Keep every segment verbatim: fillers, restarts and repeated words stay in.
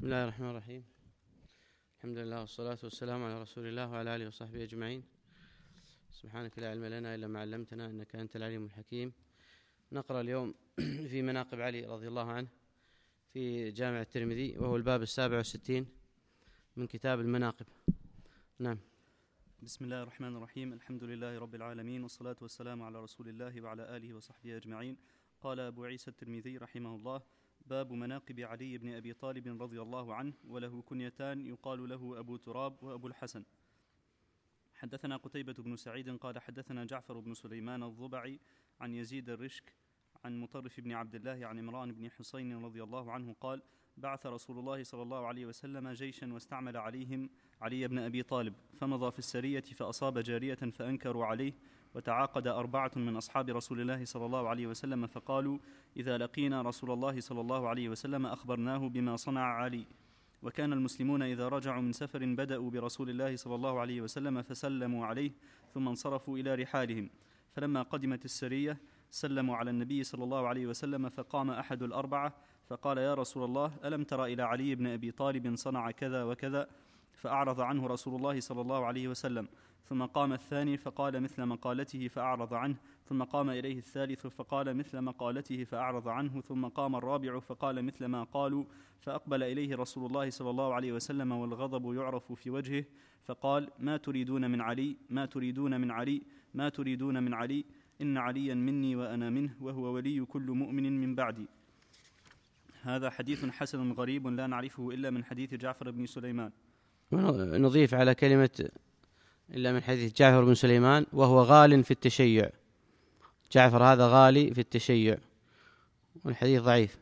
بسم الله الرحمن الرحيم. الحمد لله والصلاة والسلام على رسول الله وعلى آله وصحبه أجمعين. سبحانك لا علم لنا إلا ما علمتنا إنك أنت العليم الحكيم. نقرأ اليوم في مناقب علي رضي الله عنه في جامع الترمذي، وهو الباب السابع والستين من كتاب المناقب. نعم. بسم الله الرحمن الرحيم. الحمد لله رب العالمين، والصلاة والسلام على رسول الله وعلى آله وصحبه أجمعين. قال أبو عيسى الترمذي رحمه الله: باب مناقب علي بن أبي طالب رضي الله عنه، وله كنيتان يقال له أبو تراب وأبو الحسن. حدثنا قتيبة بن سعيد قال حدثنا جعفر بن سليمان الضبعي عن يزيد الرشك عن مطرف بن عبد الله عن عمران بن حسين رضي الله عنه قال: بعث رسول الله صلى الله عليه وسلم جيشا واستعمل عليهم علي بن أبي طالب، فمضى في السرية فأصاب جارية فأنكروا عليه، وتعاقد أربعة من أصحاب رسول الله صلى الله عليه وسلم فقالوا: إذا لقينا رسول الله صلى الله عليه وسلم أخبرناه بما صنع علي. وكان المسلمون إذا رجعوا من سفر بدأوا برسول الله صلى الله عليه وسلم فسلموا عليه، ثم انصرفوا إلى رحالهم. فلما قدمت السرية سلموا على النبي صلى الله عليه وسلم، فقام أحد الأربعة فقال: يا رسول الله، ألم تر إلى علي بن أبي طالب صنع كذا وكذا؟ فأعرض عنه رسول الله صلى الله عليه وسلم. ثم قام الثاني فقال مثل مقالته فأعرض عنه، ثم قام إليه الثالث فقال مثل مقالته فأعرض عنه، ثم قام الرابع فقال مثل ما قالوا، فأقبل إليه رسول الله صلى الله عليه وسلم والغضب يعرف في وجهه، فقال: ما تريدون من علي؟ ما تريدون من علي؟ ما تريدون من علي؟ إن عليا مني وأنا منه، وهو ولي كل مؤمن من بعدي. هذا حديث حسن غريب لا نعرفه إلا من حديث جعفر بن سليمان. نضيف على كلمة إلا من حديث جعفر بن سليمان: وهو غال في التشيع. جعفر هذا غالي في التشيع، والحديث ضعيف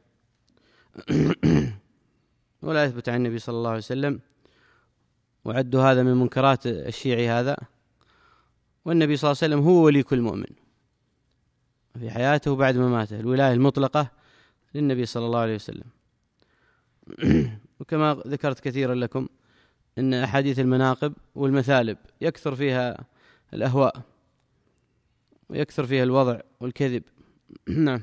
ولا يثبت عن النبي صلى الله عليه وسلم، وعد هذا من منكرات الشيعي هذا. والنبي صلى الله عليه وسلم هو ولي كل مؤمن في حياته وبعد مماته، الولاية المطلقة للنبي صلى الله عليه وسلم. وكما ذكرت كثيرا لكم إن أحاديث المناقب والمثالب يكثر فيها الأهواء ويكثر فيها الوضع والكذب. نعم.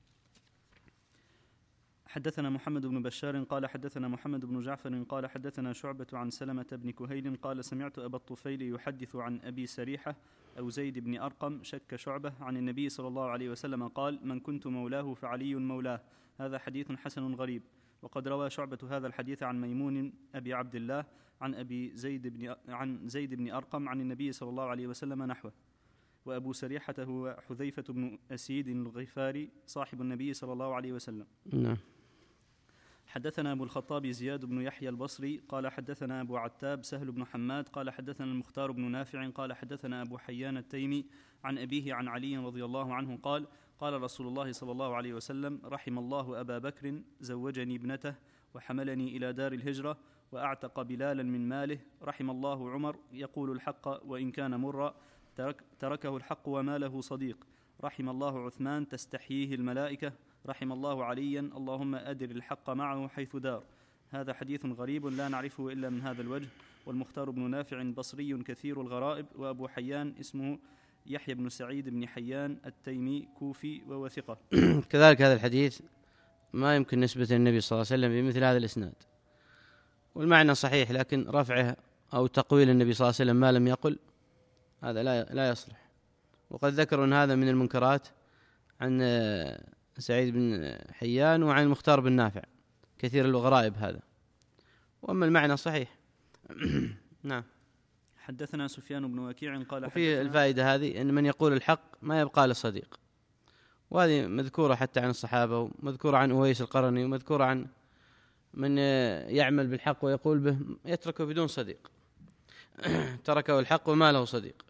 حدثنا محمد بن بشار قال حدثنا محمد بن جعفر قال حدثنا شعبة عن سلمة بن كهيل قال: سمعت أبا الطفيل يحدث عن أبي سريحة أو زيد بن أرقم شك شعبة عن النبي صلى الله عليه وسلم قال: من كنت مولاه فعلي مولاه. هذا حديث حسن غريب. وقد روى شعبة هذا الحديث عن ميمون أبي عبد الله عن أبي زيد بن عن زيد بن أرقم عن النبي صلى الله عليه وسلم نحوه. وأبو سريحة هو حذيفة بن أسيد الغفاري صاحب النبي صلى الله عليه وسلم. نعم. حدثنا أبو الخطاب زياد بن يحيى البصري قال حدثنا أبو عتاب سهل بن حماد قال حدثنا المختار بن نافع قال حدثنا أبو حيان التيمي عن أبيه عن علي رضي الله عنه قال: قال رسول الله صلى الله عليه وسلم: رحم الله أبا بكر زوجني ابنته وحملني إلى دار الهجرة وأعتق بلالا من ماله. رحم الله عمر يقول الحق وإن كان مرا، ترك تركه الحق وماله صديق. رحم الله عثمان تستحييه الملائكة. رحم الله عليا اللهم أدر الحق معه حيث دار. هذا حديث غريب لا نعرفه إلا من هذا الوجه. والمختار بن نافع بصري كثير الغرائب. وأبو حيان اسمه يحيى بن سعيد بن حيان التيمي كوفي ووثقة. كذلك هذا الحديث ما يمكن نسبة النبي صلى الله عليه وسلم بمثل هذا الإسناد، والمعنى صحيح، لكن رفعه أو تقويل النبي صلى الله عليه وسلم ما لم يقل هذا لا لا يصلح. وقد ذكروا أن هذا من المنكرات عن سعيد بن حيان وعن المختار بن نافع كثير الغرائب هذا، وأما المعنى صحيح. نعم. حدثنا سفيان بن وكيع قال وفي الفائدة هذه أن من يقول الحق ما يبقى له صديق، وهذه مذكورة حتى عن الصحابة، ومذكورة عن أويس القرني، ومذكورة عن من يعمل بالحق ويقول به يتركه بدون صديق. تركه الحق وما له صديق.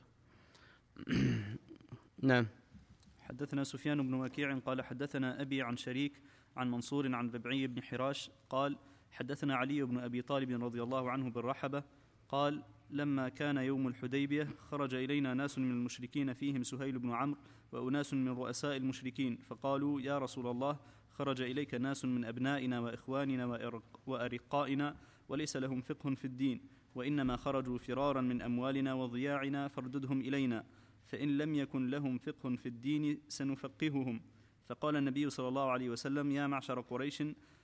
نعم. حدثنا سفيان بن وكيع قال حدثنا أبي عن شريك عن منصور عن ربعي بن حراش قال: حدثنا علي بن أبي طالب رضي الله عنه بالرحبة قال: لما كان يوم الحديبية خرج إلينا ناس من المشركين فيهم سهيل بن عمرو وأناس من رؤساء المشركين، فقالوا: يا رسول الله، خرج إليك ناس من أبنائنا وإخواننا وأرقائنا وليس لهم فقه في الدين، وإنما خرجوا فرارا من أموالنا وضياعنا، فارددهم إلينا، فإن لم يكن لهم فقه في الدين سنفقههم. فقال النبي صلى الله عليه وسلم: يا معشر قريش،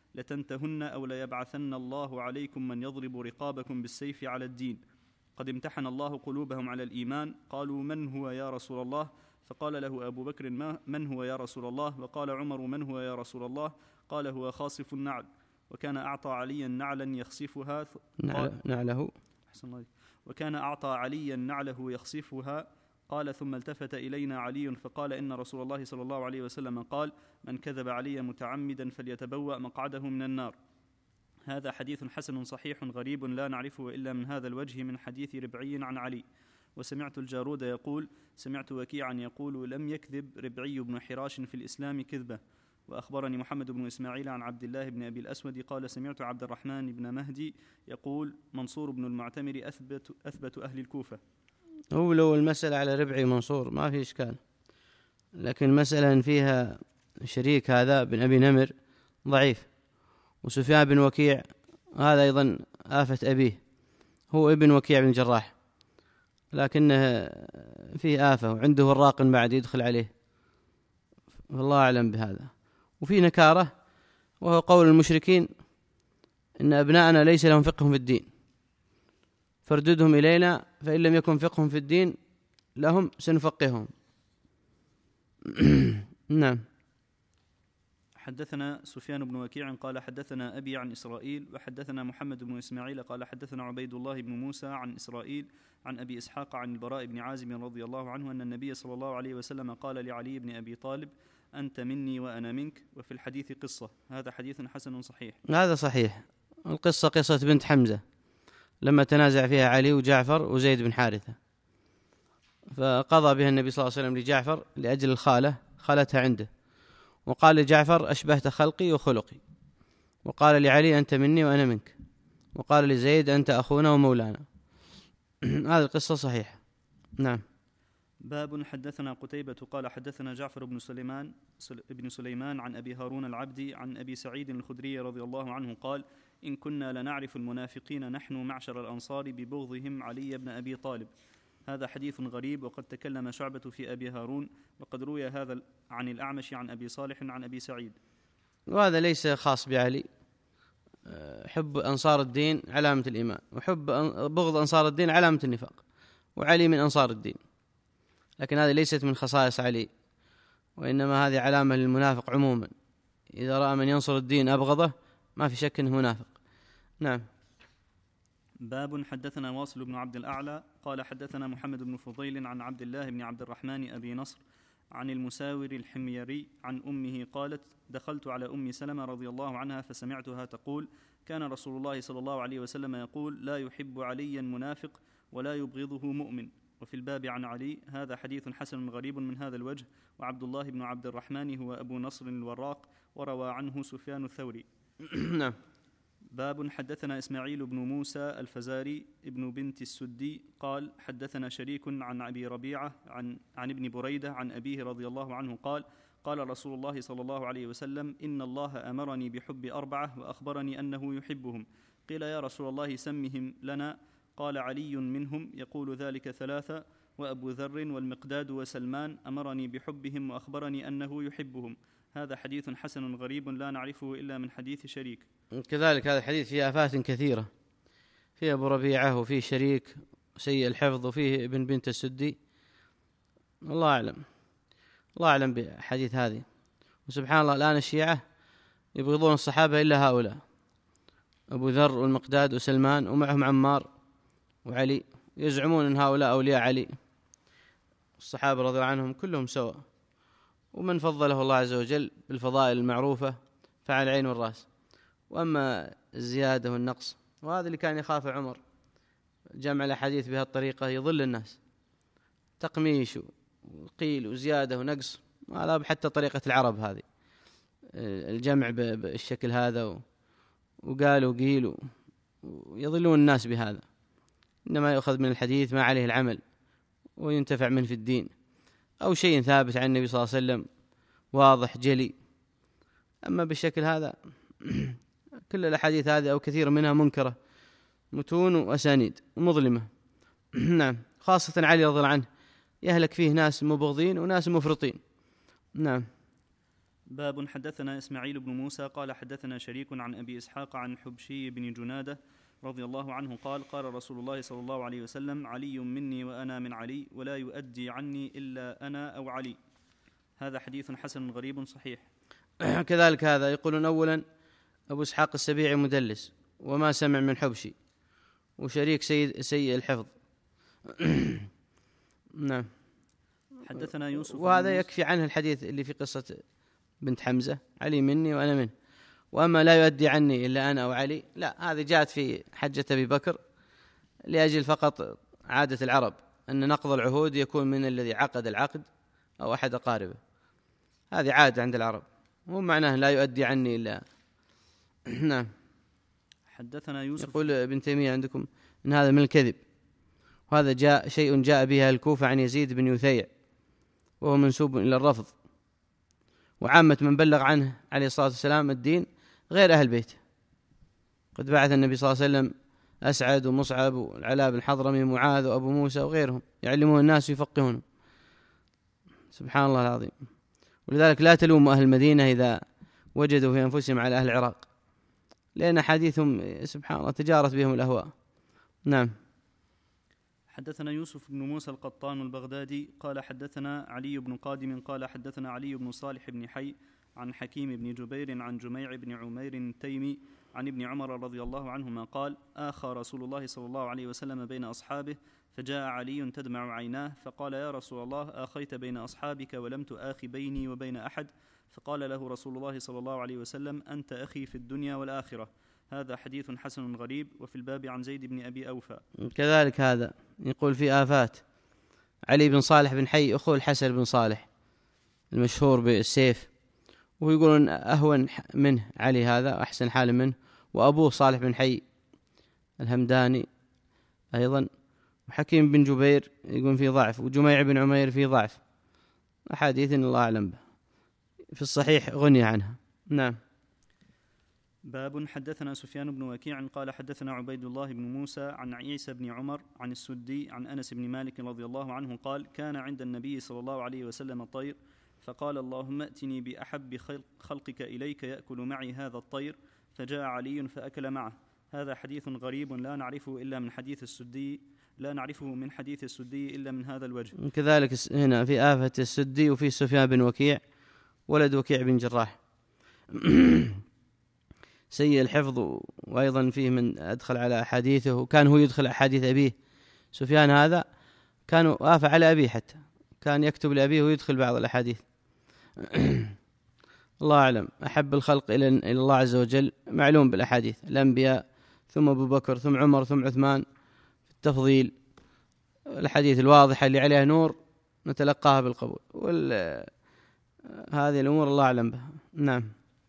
لتنتهن أو ليبعثن الله عليكم من يضرب رقابكم بالسيف على الدين. قد امتحن الله قلوبهم على الإيمان. قالوا من هو يا رسول الله؟ فقال له أبو بكر من هو يا رسول الله؟ وقال عمر من هو يا رسول الله؟ قال هو خاصف النعل. وكان أعطى عليا نعلا يخصفها نعله وكان أعطى عليا نعله يخصفها. قال ثم التفت إلينا علي فقال إن رسول الله صلى الله عليه وسلم قال من كذب علي متعمدا فليتبوأ مقعده من النار. هذا حديث حسن صحيح غريب لا نعرفه إلا من هذا الوجه من حديث ربعي عن علي. وسمعت الجارود يقول سمعت وكيعا يقول لم يكذب ربعي بن حراش في الإسلام كذبة. وأخبرني محمد بن إسماعيل عن عبد الله بن أبي الأسود قال سمعت عبد الرحمن بن مهدي يقول منصور بن المعتمر أثبت, أثبت أهل الكوفة. هو لو المسألة على ربعي منصور ما في إشكال، لكن المسألة إن فيها شريك هذا بن أبي نمر ضعيف، وسفيان بن وكيع هذا أيضا آفة أبيه، هو ابن وكيع بن الجراح لكنه فيه آفة وعنده الراق بعد يدخل عليه، والله أعلم بهذا. وفي نكارة وهو قول المشركين إن أبناءنا ليس لهم فقه في الدين فارددهم إلينا فإن لم يكن فقه في الدين لهم سنفقههم. نعم. حدثنا سفيان بن وكيع قال حدثنا أبي عن إسرائيل وحدثنا محمد بن إسماعيل قال حدثنا عبيد الله بن موسى عن إسرائيل عن أبي إسحاق عن البراء بن عازب رضي الله عنه أن النبي صلى الله عليه وسلم قال لعلي بن أبي طالب أنت مني وأنا منك. وفي الحديث قصة. هذا حديث حسن صحيح. هذا صحيح. القصة قصة بنت حمزة لما تنازع فيها علي وجعفر وزيد بن حارثة، فقضى بها النبي صلى الله عليه وسلم لجعفر لأجل الخالة خالتها عنده، وقال لجعفر أشبهت خلقي وخلقي، وقال لعلي أنت مني وأنا منك، وقال لزيد أنت أخونا ومولانا. هذه القصة صحيحة. نعم. باب حدثنا قتيبة قال حدثنا جعفر بن سليمان ابن سليمان عن أبي هارون العبدي عن أبي سعيد الخدري رضي الله عنه قال إن كنا لنعرف المنافقين نحن معشر الأنصار ببغضهم علي بن أبي طالب. هذا حديث غريب. وقد تكلم شعبة في أبي هارون وقد روي هذا عن الأعمش عن أبي صالح عن أبي سعيد. وهذا ليس خاص بعلي. حب أنصار الدين علامة الإيمان، وحب بغض أنصار الدين علامة النفاق، وعلي من أنصار الدين، لكن هذه ليست من خصائص علي، وإنما هذه علامة للمنافق عموما، إذا رأى من ينصر الدين أبغضه ما في شك أنه منافق. نعم. باب حدثنا واصل بن عبد الأعلى قال حدثنا محمد بن فضيل عن عبد الله بن عبد الرحمن أبي نصر عن المساور الحميري عن أمه قالت دخلت على أم سلمة رضي الله عنها فسمعتها تقول كان رسول الله صلى الله عليه وسلم يقول لا يحب عليا منافق ولا يبغضه مؤمن. وفي الباب عن علي. هذا حديث حسن غريب من هذا الوجه. وعبد الله بن عبد الرحمن هو أبو نصر الوراق وروى عنه سفيان الثوري. نعم. باب حدثنا إسماعيل بن موسى الفزاري ابن بنت السدي قال حدثنا شريك عن أبي ربيعة عن, عن ابن بريدة عن أبيه رضي الله عنه قال قال رسول الله صلى الله عليه وسلم إن الله أمرني بحب أربعة وأخبرني أنه يحبهم. قيل يا رسول الله سمهم لنا. قال علي منهم يقول ذلك ثلاثة وأبو ذر والمقداد وسلمان أمرني بحبهم وأخبرني أنه يحبهم. هذا حديث حسن غريب لا نعرفه إلا من حديث شريك. كذلك هذا الحديث فيه آفات كثيرة، فيه أبو ربيعة وفيه شريك سيء الحفظ وفيه ابن بنت السدي. الله أعلم الله أعلم بحديث هذه. وسبحان الله الآن الشيعة يبغضون الصحابة إلا هؤلاء، أبو ذر والمقداد وسلمان ومعهم عمار وعلي، يزعمون أن هؤلاء أولياء علي. الصحابة رضي الله عنهم كلهم سواء، ومن فضله الله عز وجل بالفضائل المعروفة فعلى العين والرأس. وأما الزيادة والنقص وهذا اللي كان يخاف عمر، جمع الأحاديث بهذه الطريقة يضل الناس، تقميش وقيل وزيادة ونقص، هذا حتى طريقة العرب هذه الجمع بالشكل هذا، وقالوا قيلوا ويضلون الناس بهذا. إنما يأخذ من الحديث ما عليه العمل وينتفع منه في الدين، أو شيء ثابت عن النبي صلى الله عليه وسلم واضح جلي. أما بالشكل هذا كل الأحاديث هذه أو كثير منها منكرة، متون وأسانيد مظلمة. نعم. خاصة علي رضي الله عنه يهلك فيه ناس مبغضين وناس مفرطين. نعم. باب حدثنا إسماعيل بن موسى قال حدثنا شريك عن أبي إسحاق عن حبشي بن جنادة رضي الله عنه قال قال رسول الله صلى الله عليه وسلم علي مني وأنا من علي ولا يؤدي عني إلا أنا أو علي. هذا حديث حسن غريب صحيح. كذلك هذا يقولون أولا أبو إسحاق السبيعي مدلس وما سمع من حبشي، وشريك سيء سيء الحفظ. نعم. حدثنا يوسف، وهذا يكفي عنه الحديث اللي في قصة بنت حمزة، علي مني وأنا منه. وأما لا يؤدي عني إلا أنا أو علي، لا، هذه جاءت في حجة أبي بكر لأجل فقط عادة العرب أن نقض العهود يكون من الذي عقد العقد أو أحد أقاربه، هذه عادة عند العرب، مو معناه لا يؤدي عني إلا. نعم. حدثنا يوسف. يقول ابن تيمية عندكم إن هذا من الكذب، وهذا جاء شيء جاء به الكوفة عن يزيد بن يثيع وهو منسوب إلى الرفض، وعامة من بلغ عنه عليه الصلاة والسلام الدين غير أهل بيته. قد بعث النبي صلى الله عليه وسلم أسعد ومصعب والعلاء بن حضرمي ومعاذ وأبو موسى وغيرهم يعلمون الناس ويفقهون. سبحان الله العظيم. ولذلك لا تلوموا أهل المدينة إذا وجدوا في أنفسهم على أهل العراق، لأن حديثهم سبحان الله تجارت بهم الأهواء. نعم. حدثنا يوسف بن موسى القطان البغدادي قال حدثنا علي بن قادم قال حدثنا علي بن صالح بن حي عن حكيم بن جبير عن جميع بن عمير التيمي عن ابن عمر رضي الله عنهما قال آخى رسول الله صلى الله عليه وسلم بين أصحابه فجاء علي تدمع عيناه فقال يا رسول الله آخيت بين أصحابك ولم تآخي بيني وبين أحد؟ فقال له رسول الله صلى الله عليه وسلم أنت أخي في الدنيا والآخرة. هذا حديث حسن غريب. وفي الباب عن زيد بن أبي أوفى. كذلك هذا يقول في آفات علي بن صالح بن حي أخو الحسن بن صالح المشهور بالسيف، ويقولون أهون منه علي هذا أحسن حال منه، وأبوه صالح بن حي الهمداني أيضا، وحكيم بن جبير يقول فيه ضعف، وجميع بن عمير فيه ضعف، أحاديث الله أعلم به، في الصحيح غني عنها. نعم. باب حدثنا سفيان بن وكيع قال حدثنا عبيد الله بن موسى عن عيسى بن عمر عن السدي عن أنس بن مالك رضي الله عنه قال كان عند النبي صلى الله عليه وسلم طير فقال اللهم ائتني بأحب خلقك إليك يأكل معي هذا الطير، فجاء علي فأكل معه. هذا حديث غريب لا نعرفه إلا من حديث السدي لا نعرفه من حديث السدي إلا من هذا الوجه. كذلك هنا في آفة السدي وفي سفيان بن وكيع ولد وكيع بن جراح سيء الحفظ، وأيضا فيه من أدخل على أحاديثه، وكان هو يدخل أحاديث أبيه. سفيان هذا كان آفة على أبيه، حتى كان يكتب لأبيه ويدخل بعض الأحاديث. الله أعلم. أحب الخلق إلى الله عز وجل معلوم بالأحاديث، الأنبياء ثم أبو بكر ثم عمر ثم عثمان في التفضيل، الحديث الواضحة اللي عليها نور نتلقاها بالقبول، هذه الأمور الله أعلم بها. نعم.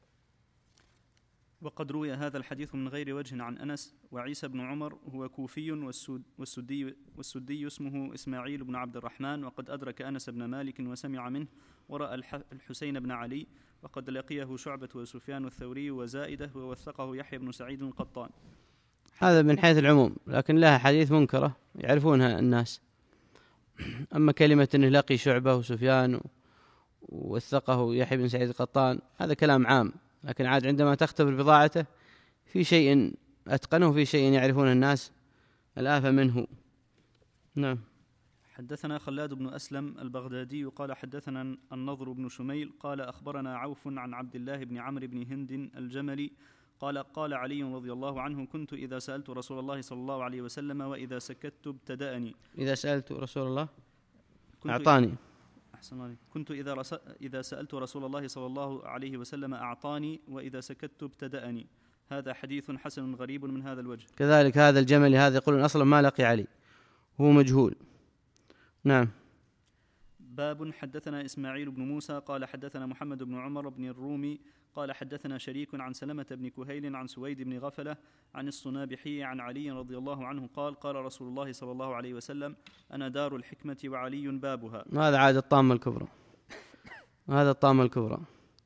وقد روي هذا الحديث من غير وجه عن أنس. وعيسى بن عمر هو كوفي والسدي, والسدي اسمه إسماعيل بن عبد الرحمن، وقد أدرك أنس بن مالك وسمع منه ورأى الحسين بن علي، وقد لقيه شعبة وسفيان الثوري وزائدة، ووثقه يحيى بن سعيد القطان. هذا من حيث العموم، لكن لها حديث منكرة يعرفونها الناس. أما كلمة أنه لقي شعبة وسفيان ووثقه يحيى بن سعيد القطان هذا كلام عام، لكن عاد عندما تختبر بضاعته في شيء أتقنه وفي شيء يعرفون الناس الآفة منه. نعم. حدثنا خلاد بن أسلم البغدادي قال حدثنا النضر بن شميل قال أخبرنا عوف عن عبد الله بن عمرو بن هند الجملي قال قال علي رضي الله عنه كنت إذا سألت رسول الله صلى الله عليه وسلم وإذا سكت ابتدأني. إذا سألت رسول الله أعطاني. أحسن عليك. كنت إذا, رس... إذا سألت رسول الله صلى الله عليه وسلم أعطاني وإذا سكت ابتدأني. هذا حديث حسن غريب من هذا الوجه. كذلك هذا الجمل هذا يقولون أصلا ما لقي علي، هو مجهول. نعم. باب حدثنا إسماعيل بن موسى قال حدثنا محمد بن عمر بن الرومي قال حدثنا شريك عن سلمة بن كهيل عن سويد بن غفلة عن الصنابحي عن علي رضي الله عنه قال قال رسول الله صلى الله عليه وسلم أنا دار الحكمة وعلي بابها. هذا عاد الطامة الكبرى هذا الطامة الكبرى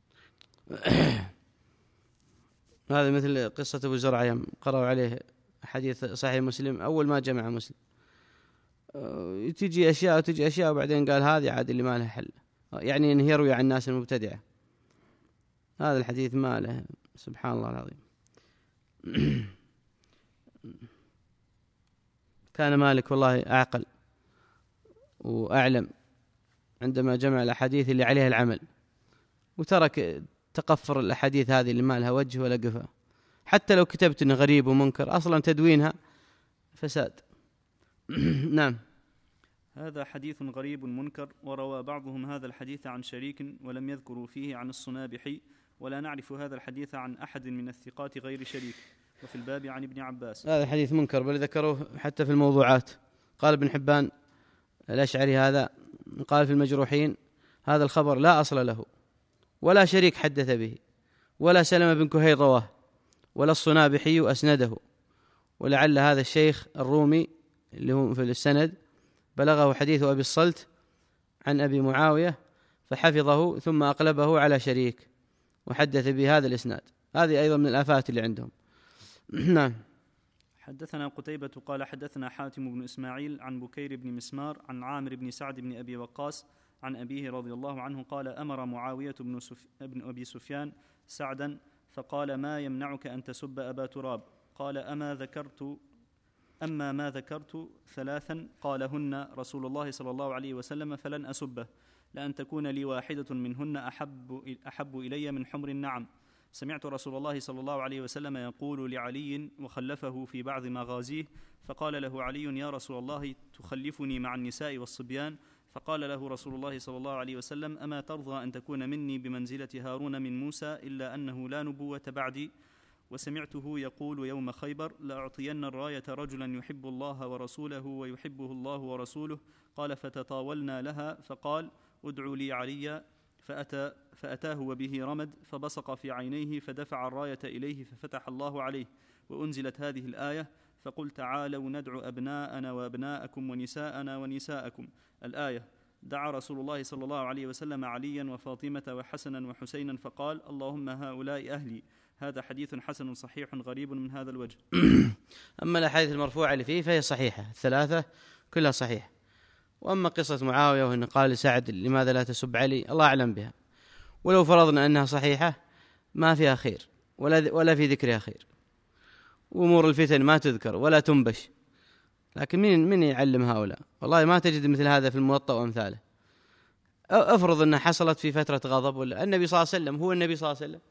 هذا مثل قصة أبو زرع يوم قرأوا عليه حديث صحيح مسلم أول ما جمع مسلم، تجي أشياء وتجي أشياء وبعدين قال هذه عاد اللي ما لها حل، يعني إنه يروي عن الناس المبتدعة. هذا الحديث ما له، سبحان الله العظيم. كان مالك والله أعقل وأعلم عندما جمع الأحاديث اللي عليها العمل، وترك تقفر الأحاديث هذه اللي ما لها وجه ولا قفا، حتى لو كتبت إنه غريب ومنكر أصلا تدوينها فساد. نعم. هذا حديث غريب منكر، وروى بعضهم هذا الحديث عن شريك ولم يذكروا فيه عن الصنابحي، ولا نعرف هذا الحديث عن أحد من الثقات غير شريك. وفي الباب عن ابن عباس. هذا حديث منكر، بل ذكروه حتى في الموضوعات. قال ابن حبان الأشعري هذا، قال في المجروحين هذا الخبر لا أصل له، ولا شريك حدث به، ولا سلمة بن كهيل رواه، ولا الصنابحي أسنده. ولعل هذا الشيخ الرومي اللي هو في السند بلغه حديث أبي الصلت عن أبي معاوية فحفظه ثم أقلبه على شريك وحدث بهذا الإسناد. هذه أيضا من الآفات اللي عندهم. نعم. حدثنا قتيبة قال حدثنا حاتم بن إسماعيل عن بكير بن مسمار عن عامر بن سعد بن أبي وقاص عن أبيه رضي الله عنه قال أمر معاوية بن, سف... بن أبي سفيان سعدا فقال ما يمنعك أن تسب أبا تراب؟ قال أما ذكرت أما ما ذكرت ثلاثا قالهن رسول الله صلى الله عليه وسلم فلن أسبه، لأن تكون لي واحدة منهن أحب, أحب إلي من حمر النعم. سمعت رسول الله صلى الله عليه وسلم يقول لعلي وخلفه في بعض مغازيه، فقال له علي يا رسول الله تخلفني مع النساء والصبيان؟ فقال له رسول الله صلى الله عليه وسلم أما ترضى أن تكون مني بمنزلة هارون من موسى إلا أنه لا نبوة بعدي؟ وسمعته يقول يوم خيبر لأعطين الراية رجلا يحب الله ورسوله ويحبه الله ورسوله. قال فتطاولنا لها فقال ادعوا لي عليا، فأتى فأتاه وبه رمد فبصق في عينيه فدفع الراية إليه ففتح الله عليه، وأنزلت هذه الآية فقل تعالوا ندعو أبناءنا وأبناءكم ونساءنا ونساءكم. الآية. دعا رسول الله صلى الله عليه وسلم عليا وفاطمة وحسنا وحسينا فقال اللهم هؤلاء أهلي. هذا حديث حسن صحيح غريب من هذا الوجه. أما الأحاديث المرفوعة اللي فيه فهي صحيحة، الثلاثة كلها صحيحة. وأما قصة معاوية وأنه قال لسعد لماذا لا تسب علي، الله أعلم بها، ولو فرضنا أنها صحيحة ما فيها خير ولا, ولا في ذكرها خير، وأمور الفتن ما تذكر ولا تنبش. لكن من من يعلم هؤلاء؟ والله ما تجد مثل هذا في الموطأ وأمثاله. أفرض أنها حصلت في فترة غضب، ولا النبي صلى الله عليه وسلم هو النبي صلى الله عليه وسلم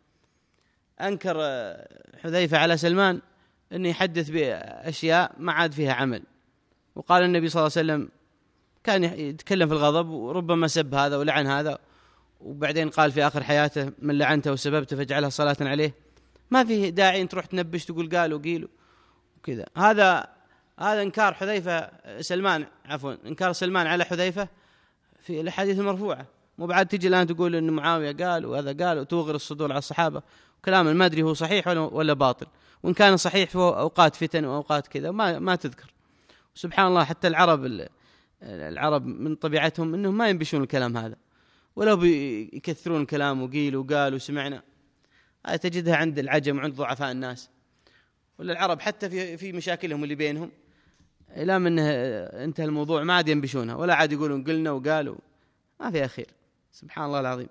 أنكر حذيفة على سلمان أنه يحدث بأشياء ما عاد فيها عمل، وقال النبي صلى الله عليه وسلم كان يتكلم في الغضب وربما سب هذا ولعن هذا، وبعدين قال في آخر حياته من لعنته وسببته فاجعلها صلاة عليه. ما فيه داعي أن تروح تنبش تقول قالوا قيلوا وكذا. هذا هذا إنكار حذيفة سلمان عفوا إنكار سلمان على حذيفة في الأحاديث المرفوعة، مو بعد تجي الآن تقول إن معاوية قال وهذا قال وتوغر الصدور على الصحابة، كلام ما أدري هو صحيح ولا ولا باطل، وإن كان صحيح في أوقات فتن وأوقات كذا ما ما تذكر. سبحان الله، حتى العرب العرب من طبيعتهم إنهم ما ينبشون الكلام هذا، ولو بيكثرون الكلام وقيل وقال وسمعنا. هذه تجدها عند العجم وعند ضعفاء الناس، ولا العرب حتى في في مشاكلهم اللي بينهم إلى من انتهى الموضوع ما عاد ينبشونها ولا عاد يقولون قلنا وقالوا، ما فيها خير. سبحان الله العظيم.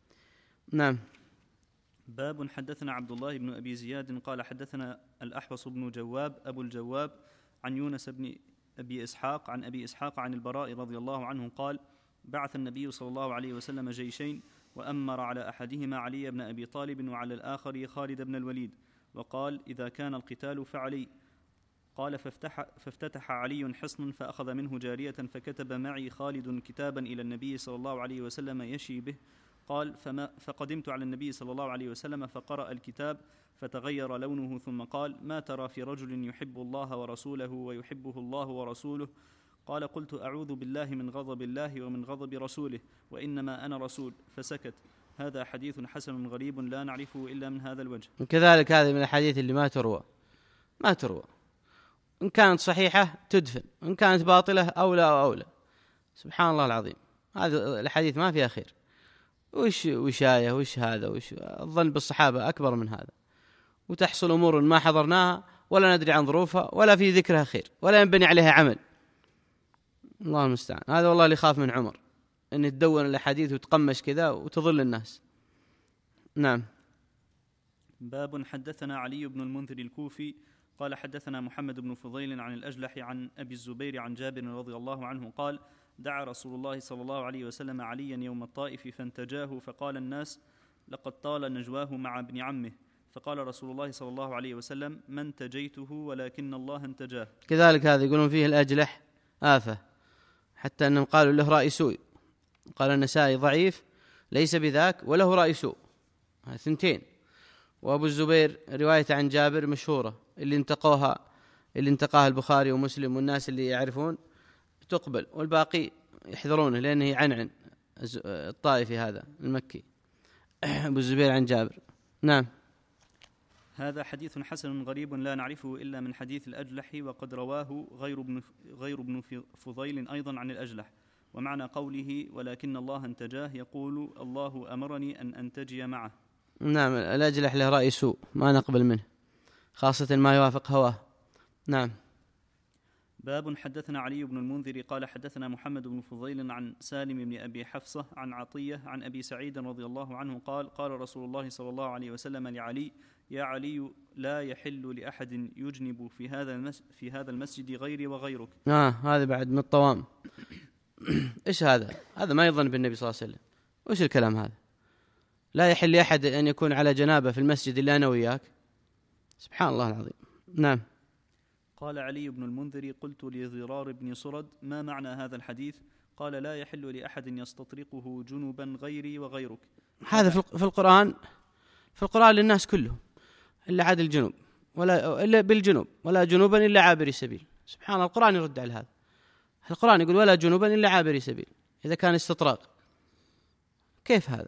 نعم. باب. حدثنا عبد الله بن أبي زياد قال حدثنا الأحوص بن جواب أبو الجواب عن يونس بن أبي إسحاق عن أبي إسحاق عن البراء رضي الله عنه قال بعث النبي صلى الله عليه وسلم جيشين، وأمر على أحدهما علي بن أبي طالب وعلى الآخر خالد بن الوليد، وقال إذا كان القتال فعلي. قال فافتح, فافتتح علي حصنا فأخذ منه جارية فكتب معي خالد كتابا إلى النبي صلى الله عليه وسلم يشي به. قال فما فقدمت على النبي صلى الله عليه وسلم فقرأ الكتاب فتغير لونه ثم قال ما ترى في رجل يحب الله ورسوله ويحبه الله ورسوله؟ قال قلت أعوذ بالله من غضب الله ومن غضب رسوله وإنما أنا رسول، فسكت. هذا حديث حسن غريب لا نعرفه إلا من هذا الوجه. كذلك هذه من الحديث اللي ما تروى ما تروى إن كانت صحيحة تدفن، إن كانت باطلة أولى وأولى. سبحان الله العظيم، هذا الحديث ما فيها خير. وش وشاية وش هذا وش الظن بالصحابة أكبر من هذا، وتحصل أمور ما حضرناها ولا ندري عن ظروفها ولا في ذكرها خير ولا ينبني عليها عمل. الله المستعان. هذا والله اللي يخاف من عمر، أن تدون الأحاديث وتقمش كذا وتضل الناس. نعم. باب. حدثنا علي بن المنذر الكوفي قال حدثنا محمد بن فضيل عن الأجلح عن أبي الزبير عن جابر رضي الله عنه قال دعا رسول الله صلى الله عليه وسلم عليا يوم الطائف فانتجاه فقال الناس لقد طال نجواه مع ابن عمه، فقال رسول الله صلى الله عليه وسلم ما انتجيته ولكن الله انتجاه. كذلك هذا يقولون فيه الأجلح آفة، حتى أنهم قالوا له رأي سوء، قال النسائي ضعيف ليس بذاك وله رأي سوء، ثنتين. وأبو الزبير رواية عن جابر مشهورة اللي انتقوها اللي انتقاها البخاري ومسلم والناس اللي يعرفون تقبل، والباقي يحذرونه لأنه يعنعن الطائفي هذا المكي. أبو الزبير عن جابر. نعم. هذا حديث حسن غريب لا نعرفه إلا من حديث الأجلح، وقد رواه غير ابن غير ابن فضيل أيضا عن الأجلح. ومعنى قوله ولكن الله انتجاه يقول الله أمرني أن أنتجي معه. نعم، الأجلح له رأي سوء ما نقبل منه، خاصة ما يوافق هواه. نعم. باب. حدثنا علي بن المنذر قال حدثنا محمد بن فضيل عن سالم بن أبي حفصة عن عطية عن أبي سعيد رضي الله عنه قال قال رسول الله صلى الله عليه وسلم لعلي يا علي لا يحل لأحد يجنب في هذا في هذا المسجد غيري وغيرك. آه هذا بعد من الطوام. إيش هذا؟ هذا ما يظن بالنبي صلى الله عليه وسلم. وإيش الكلام هذا؟ لا يحل لأحد أن يكون على جنابه في المسجد إلا أنا وياك. سبحان الله العظيم. نعم. قال علي بن المنذر قلت لضرار بن صرد ما معنى هذا الحديث؟ قال لا يحل لأحد يستطرقه جنبا غيري وغيرك. هذا في القرآن في القرآن للناس كلهم إلا عاد الجنوب ولا إلا بالجنوب ولا جنوبا إلا عابري سبيل. سبحان الله، القرآن يرد على هذا. القرآن يقول ولا جنوبا إلا عابري سبيل إذا كان استطراق. كيف هذا؟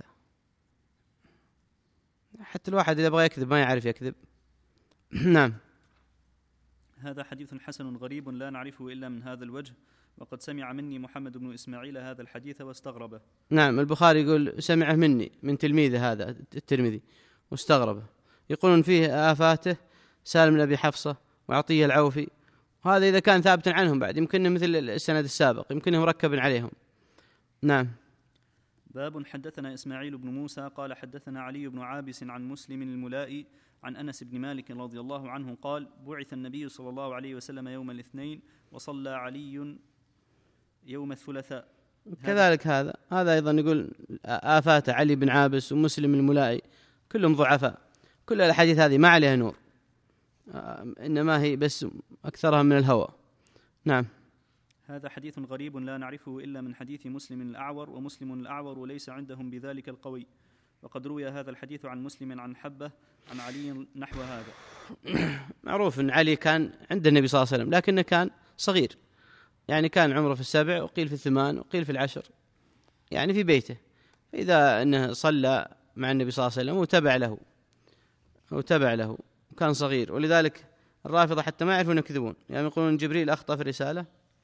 حتى الواحد إذا بغى يكذب ما يعرف يكذب. نعم. هذا حديث حسن غريب لا نعرفه إلا من هذا الوجه، وقد سمع مني محمد بن إسماعيل هذا الحديث واستغربه. نعم، البخاري يقول سمعه مني من تلميذه هذا الترمذي واستغربه. يقولون فيه آفاته سالم بن أبي حفصة وعطية العوفي، وهذا إذا كان ثابتا عنهم بعد يمكنه مثل السند السابق يمكنه مركب عليهم. نعم. باب. حدثنا إسماعيل بن موسى قال حدثنا علي بن عابس عن مسلم الملائي عن أنس بن مالك رضي الله عنه قال بعث النبي صلى الله عليه وسلم يوم الاثنين وصلى علي يوم الثلاثاء. كذلك هذا هذا أيضا يقول آفات علي بن عابس ومسلم الملائي كلهم ضعفاء. كل الحديث هذه ما عليها نور، إنما هي بس أكثرها من الهوى. نعم. هذا حديث غريب لا نعرفه إلا من حديث مسلم الأعور، ومسلم الأعور ليس عندهم بذلك القوي، وقد روي هذا الحديث عن مسلم عن حبة عن علي نحو هذا. معروف أن علي كان عند النبي صلى الله عليه وسلم لكنه كان صغير، يعني كان عمره في السبع وقيل في الثمان وقيل في العشر، يعني في بيته. إذا أنه صلى مع النبي صلى الله عليه وسلم وتبع له وتبع له كان صغير. ولذلك الرافضة حتى ما يعرفون يكذبون، يعني يقولون جبريل أخطأ في الرسالة.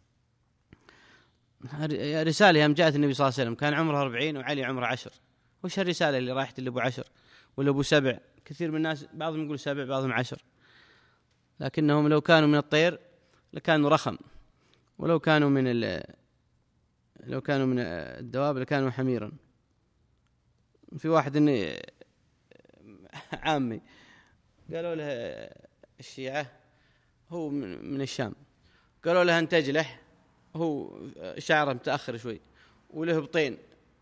رسالة يوم جاءت النبي صلى الله عليه وسلم كان عمره أربعين وعلي عمره عشر. وش الرسالة اللي راحت اللي أبو عشر ولا أبو سبع؟ كثير من الناس بعضهم يقول سبع بعضهم عشر، لكنهم لو كانوا من الطير لكانوا رخم، ولو كانوا من لو كانوا من الدواب لكانوا حميرا. في واحد إني عامي قالوا له الشيعة هو من الشام، قالوا له أنت أجلح، هو شعره متأخر شوي وله بطين،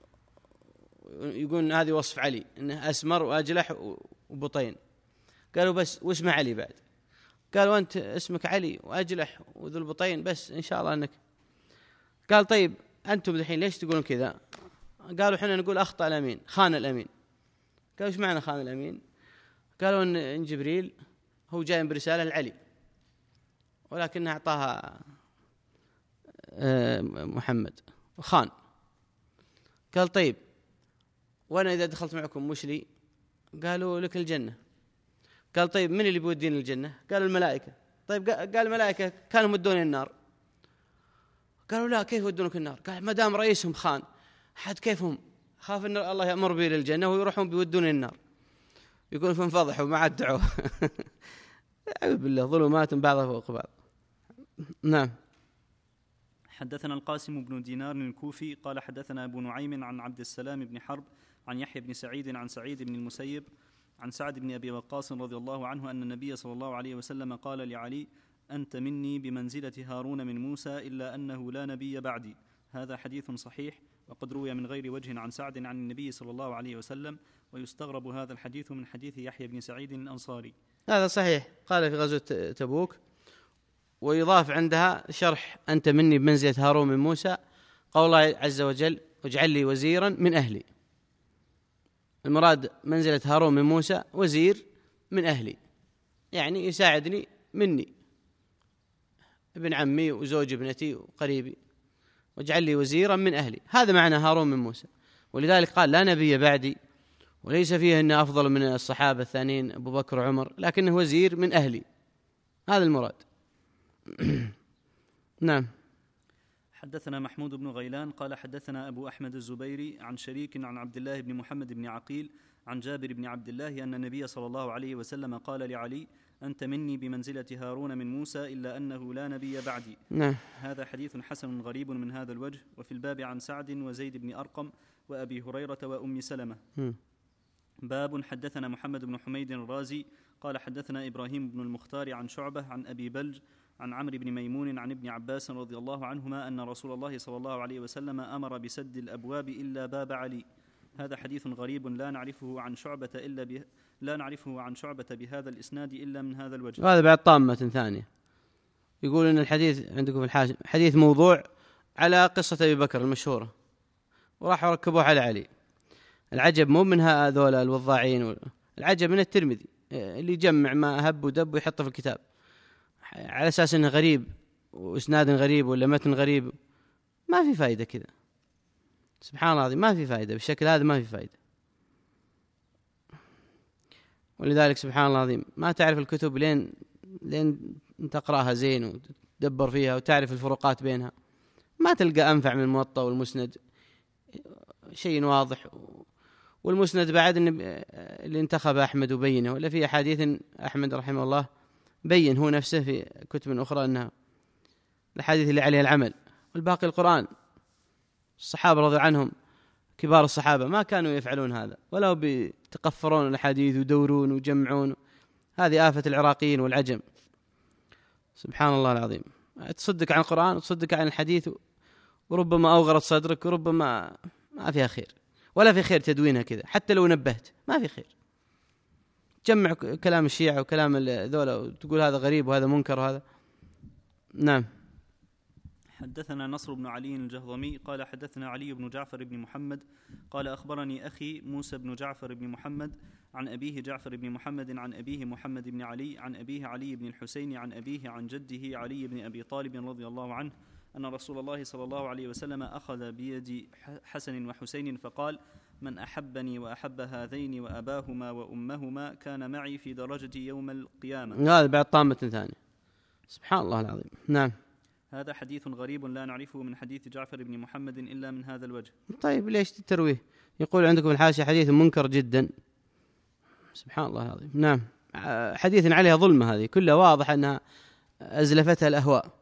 يقول هذه وصف علي إنه أسمر وأجلح وبطين. قالوا بس واسمه علي بعد؟ قالوا أنت اسمك علي وأجلح وذو البطين بس إن شاء الله أنك. قال طيب أنتم الحين ليش تقولون كذا؟ قالوا حنا نقول أخطأ الأمين، خان الأمين. قالوا إيش معنى خان الأمين؟ قالوا إن جبريل هو جاي برسالة لعلي ولكن أعطاها محمد وخان. قال طيب وأنا إذا دخلت معكم وش لي؟ قالوا لك الجنة. قال طيب من اللي بيودين الجنة؟ قالوا الملائكة. طيب قال الملائكة كانوا مدوني النار. قالوا لا كيف يودونك النار؟ قال ما دام رئيسهم خان حد كيفهم، خاف ان الله يأمر بي للجنة ويروحون بيودوني النار. يقول فانفضحوا ما عاد دعوه. أعوذ بالله، ظلمات بعضها فوق بعض. نعم. حدثنا القاسم بن دينار الكوفي قال حدثنا أبو نعيم عن عبد السلام بن حرب عن يحيى بن سعيد عن سعيد بن المسيب عن سعد بن أبي وقاص رضي الله عنه أن النبي صلى الله عليه وسلم قال لعلي: أنت مني بمنزلة هارون من موسى إلا أنه لا نبي بعدي. هذا حديث صحيح، وقد روي من غير وجه عن سعد عن النبي صلى الله عليه وسلم، ويستغرب هذا الحديث من حديث يحيى بن سعيد الأنصاري. هذا صحيح، قال في غزوة تبوك. ويضاف عندها شرح أنت مني بمنزلة هارون من موسى قول الله عز وجل: واجعل لي وزيرا من أهلي. المراد منزلة هارون من موسى وزير من أهلي، يعني يساعدني مني، ابن عمي وزوج ابنتي وقريبي، واجعل لي وزيرا من أهلي. هذا معنى هارون من موسى. ولذلك قال: لا نبي بعدي، وليس فيه أنه أفضل من الصحابة الثانيين أبو بكر وعمر، لكنه وزير من أهلي. هذا المراد. نعم. حدثنا محمود بن غيلان قال حدثنا أبو أحمد الزبيري عن شريك عن عبد الله بن محمد بن عقيل عن جابر بن عبد الله أن النبي صلى الله عليه وسلم قال لعلي: أنت مني بمنزلة هارون من موسى إلا أنه لا نبي بعدي. نعم. هذا حديث حسن غريب من هذا الوجه. وفي الباب عن سعد وزيد بن أرقم وأبي هريرة وأم سلمة. م. باب. حدثنا محمد بن حميد الرازي قال حدثنا إبراهيم بن المختار عن شعبة عن أبي بلج عن عمرو بن ميمون عن ابن عباس رضي الله عنهما أن رسول الله صلى الله عليه وسلم أمر بسد الأبواب إلا باب علي. هذا حديث غريب لا نعرفه عن شعبة إلا به لا نعرفه عن شعبة بهذا الإسناد إلا من هذا الوجه. وهذا بعد طامة ثانية، يقول إن الحديث عندكم في الحاشية حديث موضوع على قصة أبي بكر المشهورة، وراحوا ركبوه على علي. العجب مو من هذول الوضاعين، العجب من الترمذي اللي يجمع ما هب ودب ويحطه في الكتاب على أساس أنه غريب وإسناد غريب ولا متن غريب. ما في فائدة كذا، سبحان الله العظيم، ما في فائدة بالشكل هذا، ما في فائدة. ولذلك سبحان الله العظيم ما تعرف الكتب لين لين تقرأها زين وتدبر فيها وتعرف الفروقات بينها، ما تلقى أنفع من الموطأ والمسند، شيء واضح. والمسند بعد اللي انتخب أحمد وبينه، ولا في أحاديث أحمد رحمه الله بين هو نفسه في كتب أخرى أنها الحديث اللي عليها العمل، والباقي القرآن. الصحابة رضي عنهم كبار الصحابة ما كانوا يفعلون هذا، ولا بيتقفرون الحديث ويدورون ويجمعون. هذه آفة العراقيين والعجم، سبحان الله العظيم. تصدق عن القرآن وتصدق عن الحديث، وربما أوغرت صدرك، وربما ما فيها خير، ولا في خير تدوينها كذا. حتى لو نبهت ما في خير. جمع كلام الشيعة وكلام ذولا وتقول هذا غريب وهذا منكر وهذا. نعم. حدثنا نصر بن علي الجهضمي قال حدثنا علي بن جعفر بن محمد قال أخبرني أخي موسى بن جعفر بن محمد عن أبيه جعفر بن محمد عن أبيه محمد بن علي عن أبيه علي بن الحسين عن أبيه عن جده علي بن أبي طالب رضي الله عنه أن رسول الله صلى الله عليه وسلم أخذ بيد حسن وحسين فقال: من أحبني وأحب هذين وأباهما وأمهما كان معي في درجتي يوم القيامة. هذا بعد طامة ثانية، سبحان الله العظيم. نعم. هذا حديث غريب لا نعرفه من حديث جعفر بن محمد إلا من هذا الوجه. طيب ليش ترويه؟ يقول عندكم الحاشية حديث منكر جدا، سبحان الله العظيم. نعم. حديث عليها ظلمة، هذه كلها واضح أنها أزلفتها الأهواء.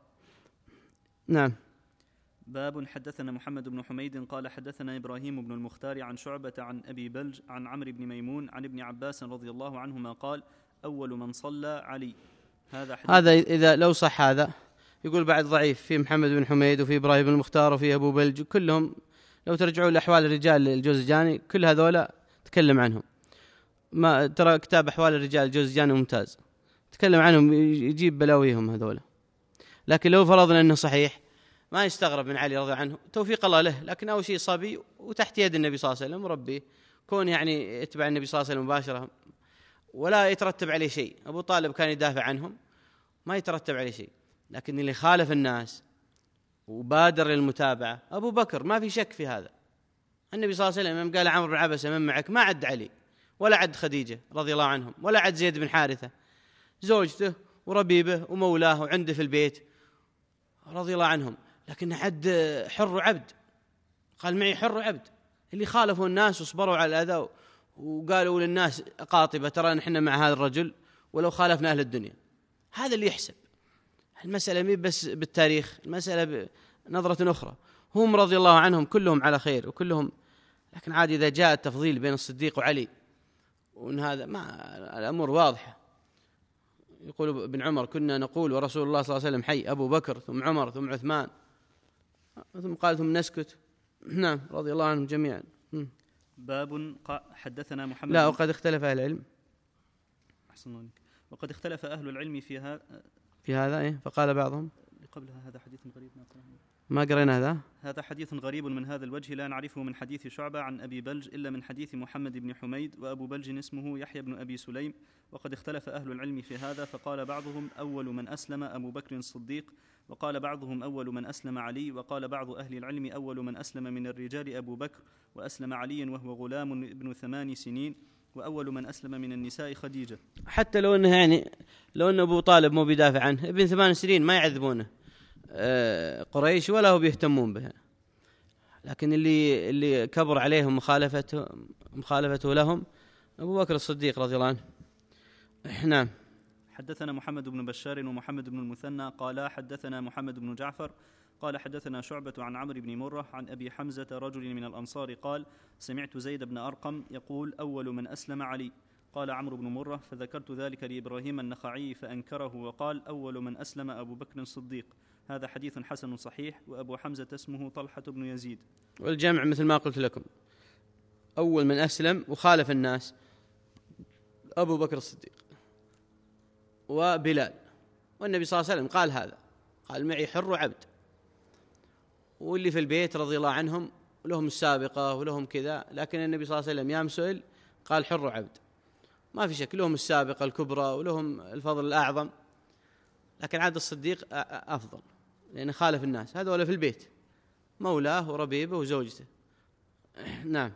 نعم. باب. حدثنا محمد بن حميد قال حدثنا إبراهيم بن المختار عن شعبة عن أبي بلج عن عمرو بن ميمون عن ابن عباس رضي الله عنهما قال: أول من صلى علي. هذا حديث هذا إذا لو صح هذا يقول بعد ضعيف، في محمد بن حميد وفي إبراهيم بن المختار وفي أبو بلج، كلهم لو ترجعوا لأحوال الرجال الجوزجاني كل هذولا تكلم عنهم. ما ترى كتاب أحوال الرجال الجوزجاني ممتاز، تكلم عنهم يجيب بلاويهم هذولا. لكن لو فرضنا أنه صحيح ما يستغرب من علي رضي عنه، توفيق الله له. لكن أول شيء صبي وتحت يد النبي صلى الله عليه وسلم وربيه، كون يعني يتبع النبي صلى الله عليه وسلم مباشرة ولا يترتب عليه شيء. أبو طالب كان يدافع عنهم، ما يترتب عليه شيء. لكن اللي خالف الناس وبادر للمتابعة أبو بكر، ما في شك في هذا. النبي صلى الله عليه وسلم قال عمرو بن عبسة من معك، ما عد علي ولا عد خديجة رضي الله عنهم ولا عد زيد بن حارثة زوجته وربيبه ومولاه وعنده في البيت رضي الله عنهم، لكن عد حر وعبد. قال معي حر وعبد. اللي خالفوا الناس وصبروا على الأذى وقالوا للناس قاطبة ترى نحن مع هذا الرجل ولو خالفنا أهل الدنيا، هذا اللي يحسب. المسألة مي بس بالتاريخ، المسألة بنظرة أخرى. هم رضي الله عنهم كلهم على خير وكلهم، لكن عادي إذا جاء التفضيل بين الصديق وعلي وأن هذا ما الأمور واضحة. يقول ابن عمر كنا نقول ورسول الله صلى الله عليه وسلم حي، أبو بكر ثم عمر ثم عثمان، ثم قال ثم نسكت. نعم رضي الله عنهم جميعا. باب حدثنا محمد. لا وقد اختلف أهل العلم. أحسن الله. وقد اختلف أهل العلم في هذا في هذا إيه؟ فقال بعضهم قبلها هذا حديث غريب ما قرينا هذا. هذا حديث غريب من هذا الوجه لا نعرفه من حديث شعبة عن أبي بلج إلا من حديث محمد بن حميد، وأبو بلج اسمه يحيى بن أبي سليم. وقد اختلف أهل العلم في هذا، فقال بعضهم أول من أسلم أبو بكر الصديق، وقال بعضهم أول من أسلم علي، وقال بعض أهل العلم أول من أسلم من الرجال أبو بكر، وأسلم علي وهو غلام ابن ثمان سنين، وأول من أسلم من النساء خديجة. حتى لو أنه يعني لو أن أبو طالب مو بيدافع عنه، ابن ثمان سنين ما يعذبونه قريش ولا هو بيهتمون بها، لكن اللي اللي كبر عليهم مخالفته مخالفته لهم أبو بكر الصديق رضي الله عنه. نعم. حدثنا محمد بن بشار ومحمد بن المثنى قال حدثنا محمد بن جعفر قال حدثنا شعبة عن عمرو بن مرة عن أبي حمزة رجل من الأنصار قال سمعت زيد بن أرقم يقول أول من أسلم علي. قال عمرو بن مرة فذكرت ذلك لإبراهيم النخعي فأنكره وقال أول من أسلم أبو بكر الصديق. هذا حديث حسن صحيح. وأبو حمزة اسمه طلحة بن يزيد. والجمع مثل ما قلت لكم أول من أسلم وخالف الناس أبو بكر الصديق وبلال، والنبي صلى الله عليه وسلم قال هذا، قال معي حر وعبد، واللي في البيت رضي الله عنهم لهم السابقة ولهم كذا، لكن النبي صلى الله عليه وسلم يام سئل قال حر وعبد، ما في شك لهم السابقة الكبرى ولهم الفضل الأعظم، لكن عبد الصديق أفضل لأنه خالف الناس، هذا ولا في البيت مولاه وربيبه وزوجته. نعم.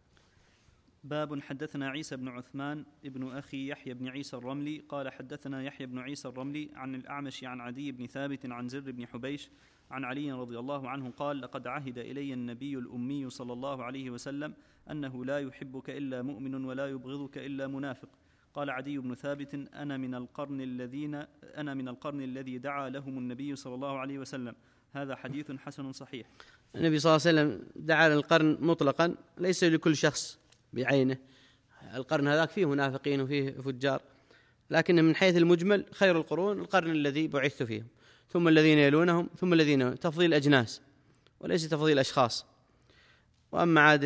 باب حدثنا عيسى بن عثمان ابن أخي يحيى بن عيسى الرملي قال حدثنا يحيى بن عيسى الرملي عن الأعمش عن عدي بن ثابت عن زر بن حبيش عن علي رضي الله عنه قال لقد عهد إلي النبي الأمي صلى الله عليه وسلم أنه لا يحبك إلا مؤمن ولا يبغضك إلا منافق. قال عدي بن ثابت أنا من القرن الذين أنا من القرن الذي دعا لهم النبي صلى الله عليه وسلم. هذا حديث حسن صحيح. النبي صلى الله عليه وسلم دعا للقرن مطلقا، ليس لكل شخص بعينه، القرن هذاك فيه منافقين وفيه فجار، لكن من حيث المجمل خير القرون القرن الذي بعثت فيهم، ثم الذين يلونهم، ثم الذين يلونهم، تفضيل أجناس وليس تفضيل أشخاص. وأما عاد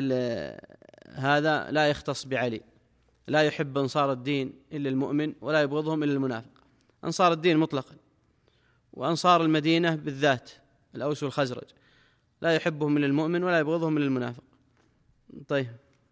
هذا لا يختص بعلي، لا يحب أنصار الدين إلا المؤمن ولا يبغضهم إلا المنافق، أنصار الدين مطلقا، وأنصار المدينة بالذات الأوس والخزرج لا يحبهم إلا المؤمن ولا يبغضهم إلا المنافق. طيب.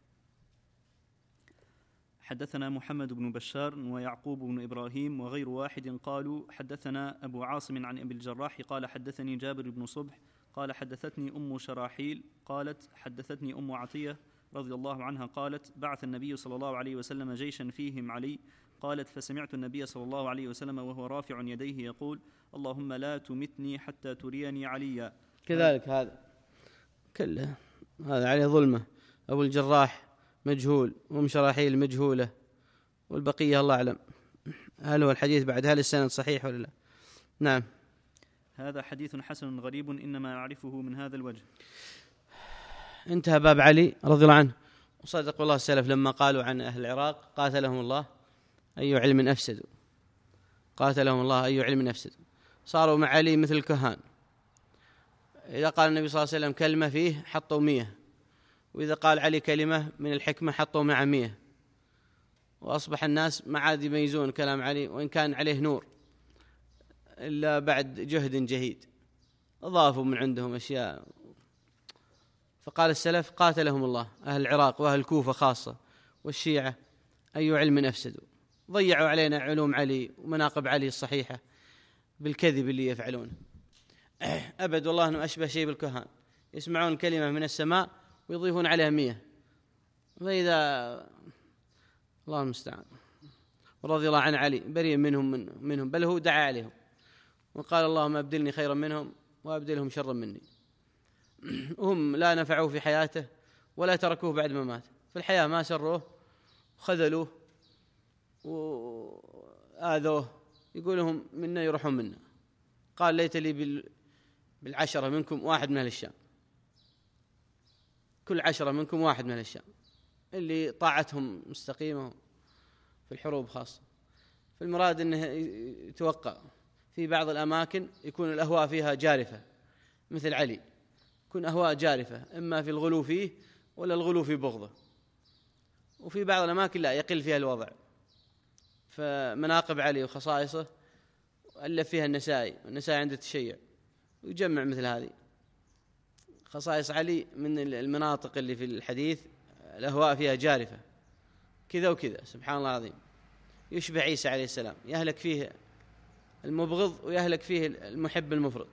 حدثنا محمد بن بشار ويعقوب بن إبراهيم وغير واحد قالوا حدثنا أبو عاصم عن أبي الجراح قال حدثني جابر بن صبح قال حدثتني أم شراحيل قالت حدثتني أم عطية رضي الله عنها قالت بعث النبي صلى الله عليه وسلم جيشا فيهم علي. قالت فسمعت النبي صلى الله عليه وسلم وهو رافع يديه يقول اللهم لا تمتني حتى تريني عليا. كذلك هذا كله هذا عليه ظلمة. أبو الجراح مجهول وأم شراحيل مجهولة والبقية الله أعلم. هل هو الحديث بعد هل السند صحيح ولا لا؟ نعم. هذا حديث حسن غريب إنما نعرفه من هذا الوجه. انتهى باب علي رضي الله عنه. وصدق الله السلف لما قالوا عن أهل العراق قاتلهم الله أي علم أفسدوا، قاتلهم الله أي علم أفسدوا، صاروا مع علي مثل الكهان، إذا قال النبي صلى الله عليه وسلم كلمة فيه حطوا مية، وإذا قال علي كلمة من الحكمة حطوا مع مية، وأصبح الناس ما عاد يميزون كلام علي وإن كان عليه نور إلا بعد جهد جهيد، أضافوا من عندهم أشياء. فقال السلف قاتلهم الله أهل العراق وأهل الكوفة خاصة والشيعة أي علم أفسدوا، ضيعوا علينا علوم علي ومناقب علي الصحيحة بالكذب اللي يفعلونه. أبد والله أنه أشبه شيء بالكهان، يسمعون كلمة من السماء ويضيفون عليها مية، فإذا الله المستعان. ورضي الله عن علي بريء منهم من منهم بل هو دعا عليهم وقال اللهم أبدلني خيرا منهم وأبدلهم شرا مني. هم لا نفعوا في حياته ولا تركوه بعد ما مات، في الحياة ما سروه وخذلوه وآذوه، يقولهم منا يروحون منا. قال ليت لي بالعشرة منكم واحد من أهل الشام، كل عشرة منكم واحد من أهل الشام اللي طاعتهم مستقيمة في الحروب خاصة. فالمراد أنه يتوقع في بعض الأماكن يكون الأهواء فيها جارفة مثل علي، يكون أهواء جارفة إما في الغلو فيه ولا الغلو في بغضه، وفي بعض الأماكن لا يقل فيها الوضع. فمناقب علي وخصائصه ألف فيها النسائي، والنسائي عنده تشيع ويجمع مثل هذه خصائص علي من المناطق اللي في الحديث الأهواء فيها جارفة كذا وكذا، سبحان الله العظيم، يشبه عيسى عليه السلام، يهلك فيه المبغض ويهلك فيه المحب المفرط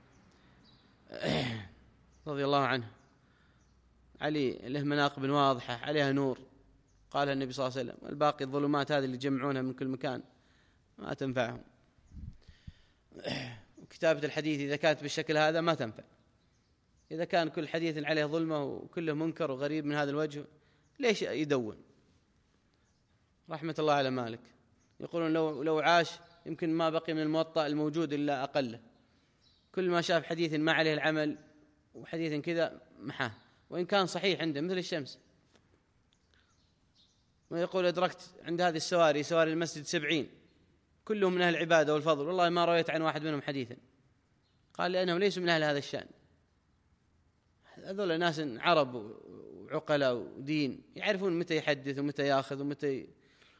رضي الله عنه. علي له مناقب واضحة عليها نور، قال النبي صلى الله عليه وسلم، والباقي الظلمات هذه اللي يجمعونها من كل مكان ما تنفعهم. وكتابة الحديث إذا كانت بالشكل هذا ما تنفع. إذا كان كل حديث عليه ظلمة وكله منكر وغريب من هذا الوجه ليش يدون؟ رحمة الله على مالك، يقولون لو لو عاش يمكن ما بقي من الموطأ الموجود إلا أقله، كل ما شاف حديث ما عليه العمل وحديث كذا محاه، وإن كان صحيح عنده مثل الشمس. ويقول أدركت عند هذه السواري سواري المسجد سبعين كلهم من أهل العبادة والفضل، والله ما رويت عن واحد منهم حديثا. قال لأنهم ليسوا من أهل هذا الشأن، هذول ناس عرب وعقلاء ودين، يعرفون متى يحدث ومتى ياخذ ومتى ي...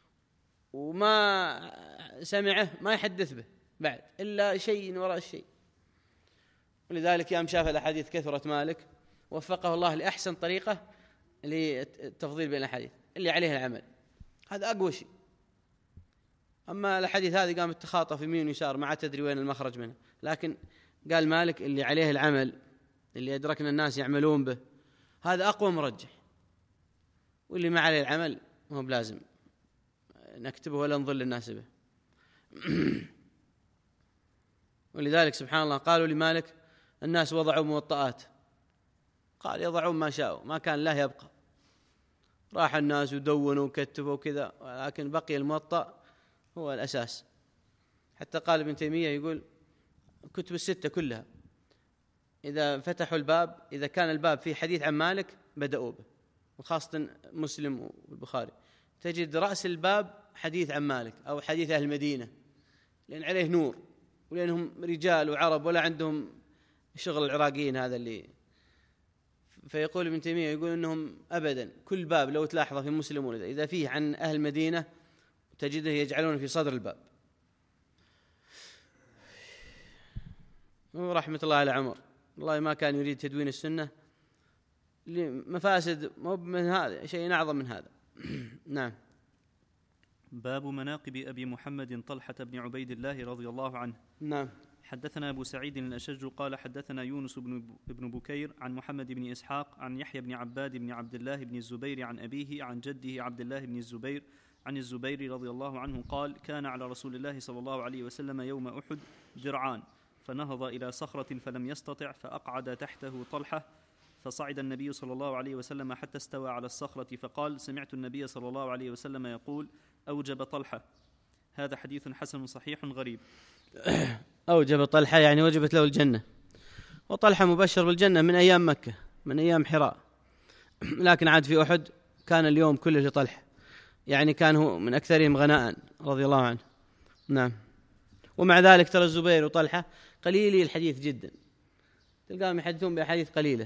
وما سمعه ما يحدث به بعد إلا شيء وراء الشيء. ولذلك يوم شاف الأحاديث كثرة مالك وفقه الله لأحسن طريقة للتفضيل بين الأحاديث اللي عليه العمل، هذا أقوى شيء. أما الحديث هذه قامت تخاطف يمين ويسار ما تدري وين المخرج منه، لكن قال مالك اللي عليه العمل اللي أدركنا الناس يعملون به هذا أقوى مرجح، واللي ما عليه العمل هو بلازم نكتبه ولا نضل الناس به. ولذلك سبحان الله قالوا لمالك الناس وضعوا موطئات، قال يضعون ما شاءوا ما كان له يبقى. راح الناس ودونوا وكتبوا كذا، ولكن بقي الموطأ هو الأساس. حتى قال ابن تيمية يقول كتب الستة كلها إذا فتحوا الباب إذا كان الباب فيه حديث عن مالك بدأوا به، وخاصة مسلم والبخاري تجد رأس الباب حديث عن مالك أو حديث أهل المدينة، لأن عليه نور ولأنهم رجال وعرب ولا عندهم شغل العراقيين هذا اللي. فيقول ابن تيمية يقول إنهم أبدا كل باب لو تلاحظه في مسلم إذا فيه عن أهل المدينة تجده يجعلون في صدر الباب. ورحمة الله على عمر، والله ما كان يريد تدوين السنة لمفاسد مو من هذا شيء أعظم من هذا. نعم. باب مناقب أبي محمد طلحة بن عبيد الله رضي الله عنه. نعم. حدثنا أبو سعيد الأشج قال حدثنا يونس بن بكير عن محمد بن إسحاق عن يحيى بن عباد بن عبد الله بن الزبير عن أبيه عن جده عبد الله بن الزبير عن الزبير رضي الله عنه قال كان على رسول الله صلى الله عليه وسلم يوم أحد درعان، فنهض إلى صخرة فلم يستطع فأقعد تحته طلحة، فصعد النبي صلى الله عليه وسلم حتى استوى على الصخرة فقال سمعت النبي صلى الله عليه وسلم يقول أوجب طلحة. هذا حديث حسن صحيح غريب. أوجب طلحة يعني وجبت له الجنة، وطلحة مبشر بالجنة من أيام مكة من أيام حراء، لكن عاد في أحد كان اليوم كله لطلحة، يعني كان هو من أكثرهم غناء رضي الله عنه. نعم. ومع ذلك ترى الزبير وطلحة قليلي الحديث جدا، تلقاهم يحدثون بأحاديث قليلة.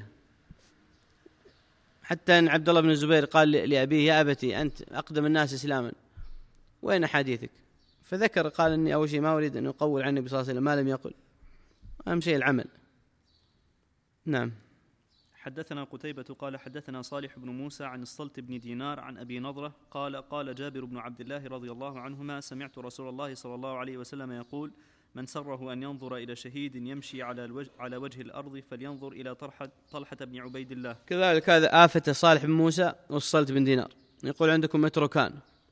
حتى أن عبد الله بن الزبير قال لأبيه يا أبتي أنت أقدم الناس إسلاما وين أحاديثك؟ فذكر قال إني أول شيء ما أريد أن يقول عن النبي صلى الله عليه وسلم ما لم يقل، أهم شيء العمل. نعم. حدثنا قتيبة قال حدثنا صالح بن موسى عن الصلت بن دينار عن أبي نضرة قال قال جابر بن عبد الله رضي الله عنهما سمعت رسول الله صلى الله عليه وسلم يقول من سره أن ينظر إلى شهيد يمشي على الوجه على وجه الأرض فلينظر إلى طلحة طلحة بن عبيد الله. كذلك هذا آفة صالح بن موسى والصلت بن دينار، يقول عندكم متروكان.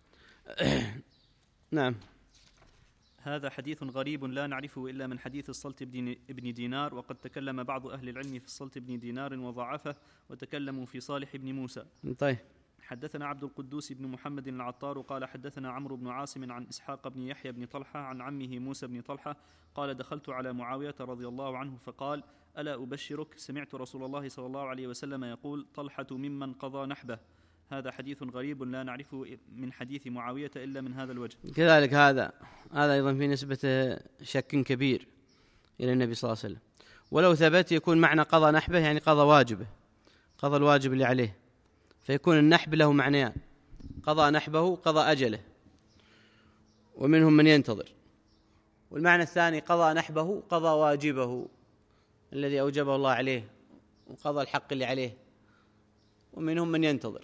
نعم. هذا حديث غريب لا نعرفه إلا من حديث الصلت بن دينار، وقد تكلم بعض أهل العلم في الصلت بن دينار وضعفه وتكلموا في صالح بن موسى. طيب. حدثنا عبد القدوس بن محمد العطار قال حدثنا عمرو بن عاصم عن إسحاق بن يحيى بن طلحة عن عمه موسى بن طلحة قال دخلت على معاوية رضي الله عنه فقال ألا أبشرك سمعت رسول الله صلى الله عليه وسلم يقول طلحة ممن قضى نحبه. هذا حديث غريب لا نعرفه من حديث معاوية إلا من هذا الوجه. كذلك هذا هذا أيضا في نسبة شك كبير إلى النبي صلى الله عليه وسلم. ولو ثبت يكون معنى قضى نحبه يعني قضى واجبه، قضى الواجب اللي عليه، فيكون النحب له معنيان: قضى نحبه، قضى أجله، ومنهم من ينتظر. والمعنى الثاني قضى نحبه، قضى واجبه الذي أوجبه الله عليه وقضى الحق اللي عليه، ومنهم من ينتظر.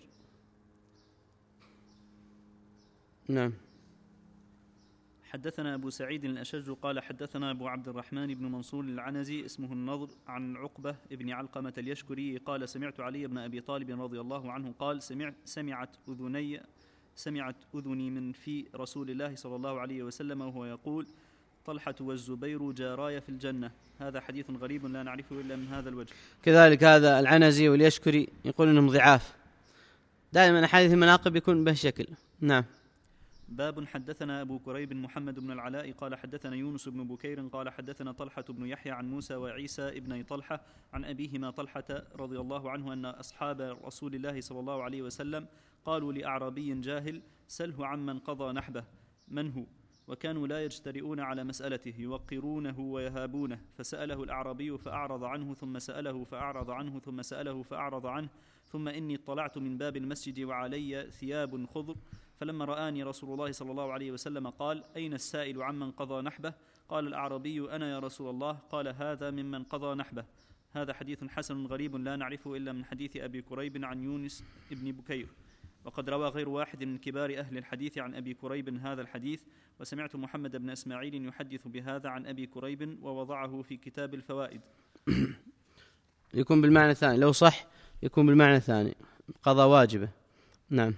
نعم. حدثنا أبو سعيد الأشج قال حدثنا أبو عبد الرحمن بن منصور العنزي اسمه النضر عن عقبة بن علقمة اليشكري قال سمعت علي بن أبي طالب رضي الله عنه قال سمعت سمعت أذني سمعت أذني من في رسول الله صلى الله عليه وسلم وهو يقول طلحة والزبير جاراي في الجنة. هذا حديث غريب لا نعرفه إلا من هذا الوجه. كذلك هذا العنزي واليشكري يقول إنهم ضعاف، دائما أحاديث المناقب يكون بهالشكل. نعم. باب حدثنا أبو كريب محمد بن العلاء قال حدثنا يونس بن بكير قال حدثنا طلحة بن يحيى عن موسى وعيسى ابن طلحة عن أبيهما طلحة رضي الله عنه أن أصحاب رسول الله صلى الله عليه وسلم قالوا لأعرابي جاهل سله عمن قضى نحبه من هو، وكانوا لا يجترئون على مسألته يوقرونه ويهابونه، فسأله الأعرابي فأعرض عنه ثم سأله فأعرض عنه ثم سأله فأعرض عنه ثم إني اطلعت من باب المسجد وعلي ثياب خضر، فلما رآني رسول الله صلى الله عليه وسلم قال أين السائل عمن قضى نحبه؟ قال الأعرابي أنا يا رسول الله. قال هذا ممن قضى نحبه. هذا حديث حسن غريب لا نعرفه إلا من حديث أبي كريب عن يونس ابن بكير، وقد روى غير واحد من كبار أهل الحديث عن أبي كريب هذا الحديث، وسمعت محمد بن إسماعيل يحدث بهذا عن أبي كريب ووضعه في كتاب الفوائد. يكون بالمعنى الثاني، لو صح يكون بالمعنى الثاني قضى واجبه. نعم.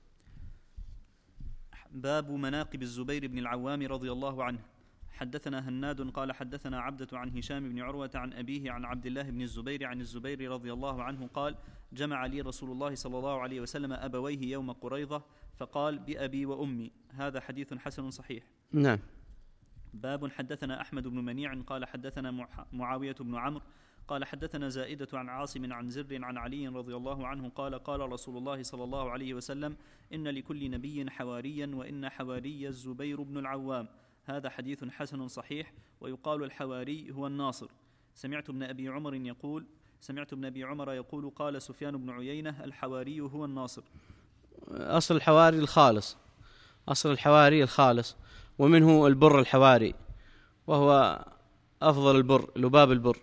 باب مناقب الزبير بن العوام رضي الله عنه. حدثنا هناد قال حدثنا عبدة عن هشام بن عروة عن أبيه عن عبد الله بن الزبير عن الزبير رضي الله عنه قال جمع لي رسول الله صلى الله عليه وسلم أبويه يوم قريظة فقال بأبي وأمي. هذا حديث حسن صحيح. نعم. باب حدثنا أحمد بن منيع قال حدثنا معاوية بن عمرو قال حدثنا زائدة عن عاصم عن زر عن علي رضي الله عنه قال قال رسول الله صلى الله عليه وسلم إن لكل نبي حواريا وإن حواري الزبير بن العوام. هذا حديث حسن صحيح. ويقال الحواري هو الناصر. سمعت ابن أبي عمر يقول سمعت ابن أبي عمر يقول قال سفيان بن عيينة الحواري هو الناصر. أصل الحواري الخالص، أصل الحواري الخالص، ومنه البر الحواري وهو أفضل البر لباب البر،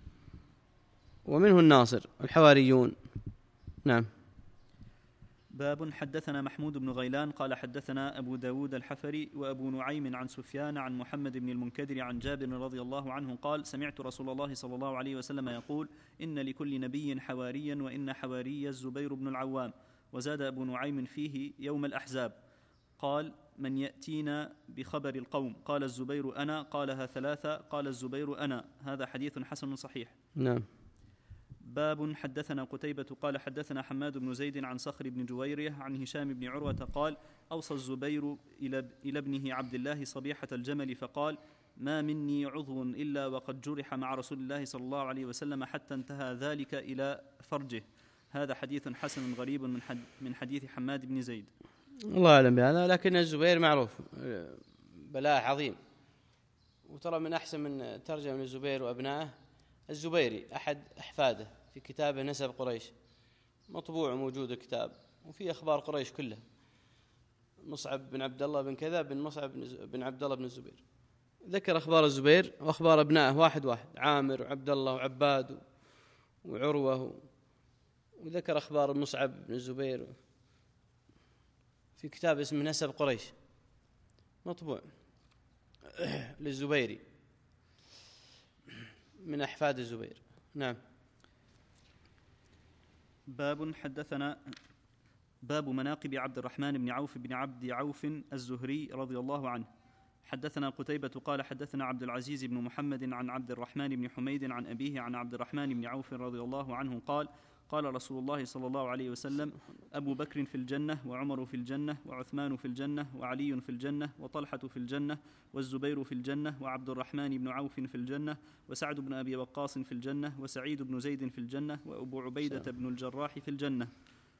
ومنه الناصر الحواريون. نعم. باب حدثنا محمود بن غيلان قال حدثنا أبو داود الحفري وأبو نعيم عن سفيان عن محمد بن المنكدر عن جابر رضي الله عنه قال سمعت رسول الله صلى الله عليه وسلم يقول إن لكل نبي حواريا وإن حواري الزبير بن العوام. وزاد أبو نعيم فيه يوم الأحزاب قال من يأتينا بخبر القوم؟ قال الزبير أنا. قالها ثلاثة. قال الزبير أنا. هذا حديث حسن صحيح. نعم. باب حدثنا قتيبة قال حدثنا حماد بن زيد عن صخر بن جويرية عن هشام بن عروة قال أوصى الزبير إلى إلى ابنه عبد الله صبيحة الجمل فقال ما مني عضو إلا وقد جرح مع رسول الله صلى الله عليه وسلم حتى انتهى ذلك إلى فرجه. هذا حديث حسن غريب من من حديث حماد بن زيد. الله أعلم بهذا، لكن الزبير معروف بلاء عظيم، وترى من أحسن من ترجمة من الزبير وأبنائه الزبيري أحد أحفاده في كتابه نسب قريش، مطبوع وموجود الكتاب، وفي أخبار قريش كلها، مصعب بن عبد الله بن كذا بن مصعب بن عبد الله بن الزبير، ذكر أخبار الزبير وأخبار أبنائه واحد واحد، عامر وعبد الله وعباد وعروة، وذكر أخبار مصعب بن الزبير في كتاب اسمه نسب قريش مطبوع للزبيري من أحفاد الزبير. نعم. باب حدثنا باب مناقب عبد الرحمن بن عوف بن عبد عوف الزهري رضي الله عنه. حدثنا قتيبة قال حدثنا عبد العزيز بن محمد عن عبد الرحمن بن حميد عن أبيه عن عبد الرحمن بن عوف رضي الله عنه قال قال رسول الله صلى الله عليه وسلم أبو بكر في الجنة وعمر في الجنة وعثمان في الجنة وعلي في الجنة وطلحة في الجنة والزبير في الجنة وعبد الرحمن بن عوف في الجنة وسعد بن أبي وقاص في الجنة وسعيد بن زيد في الجنة وأبو عبيدة بن الجراح في الجنة.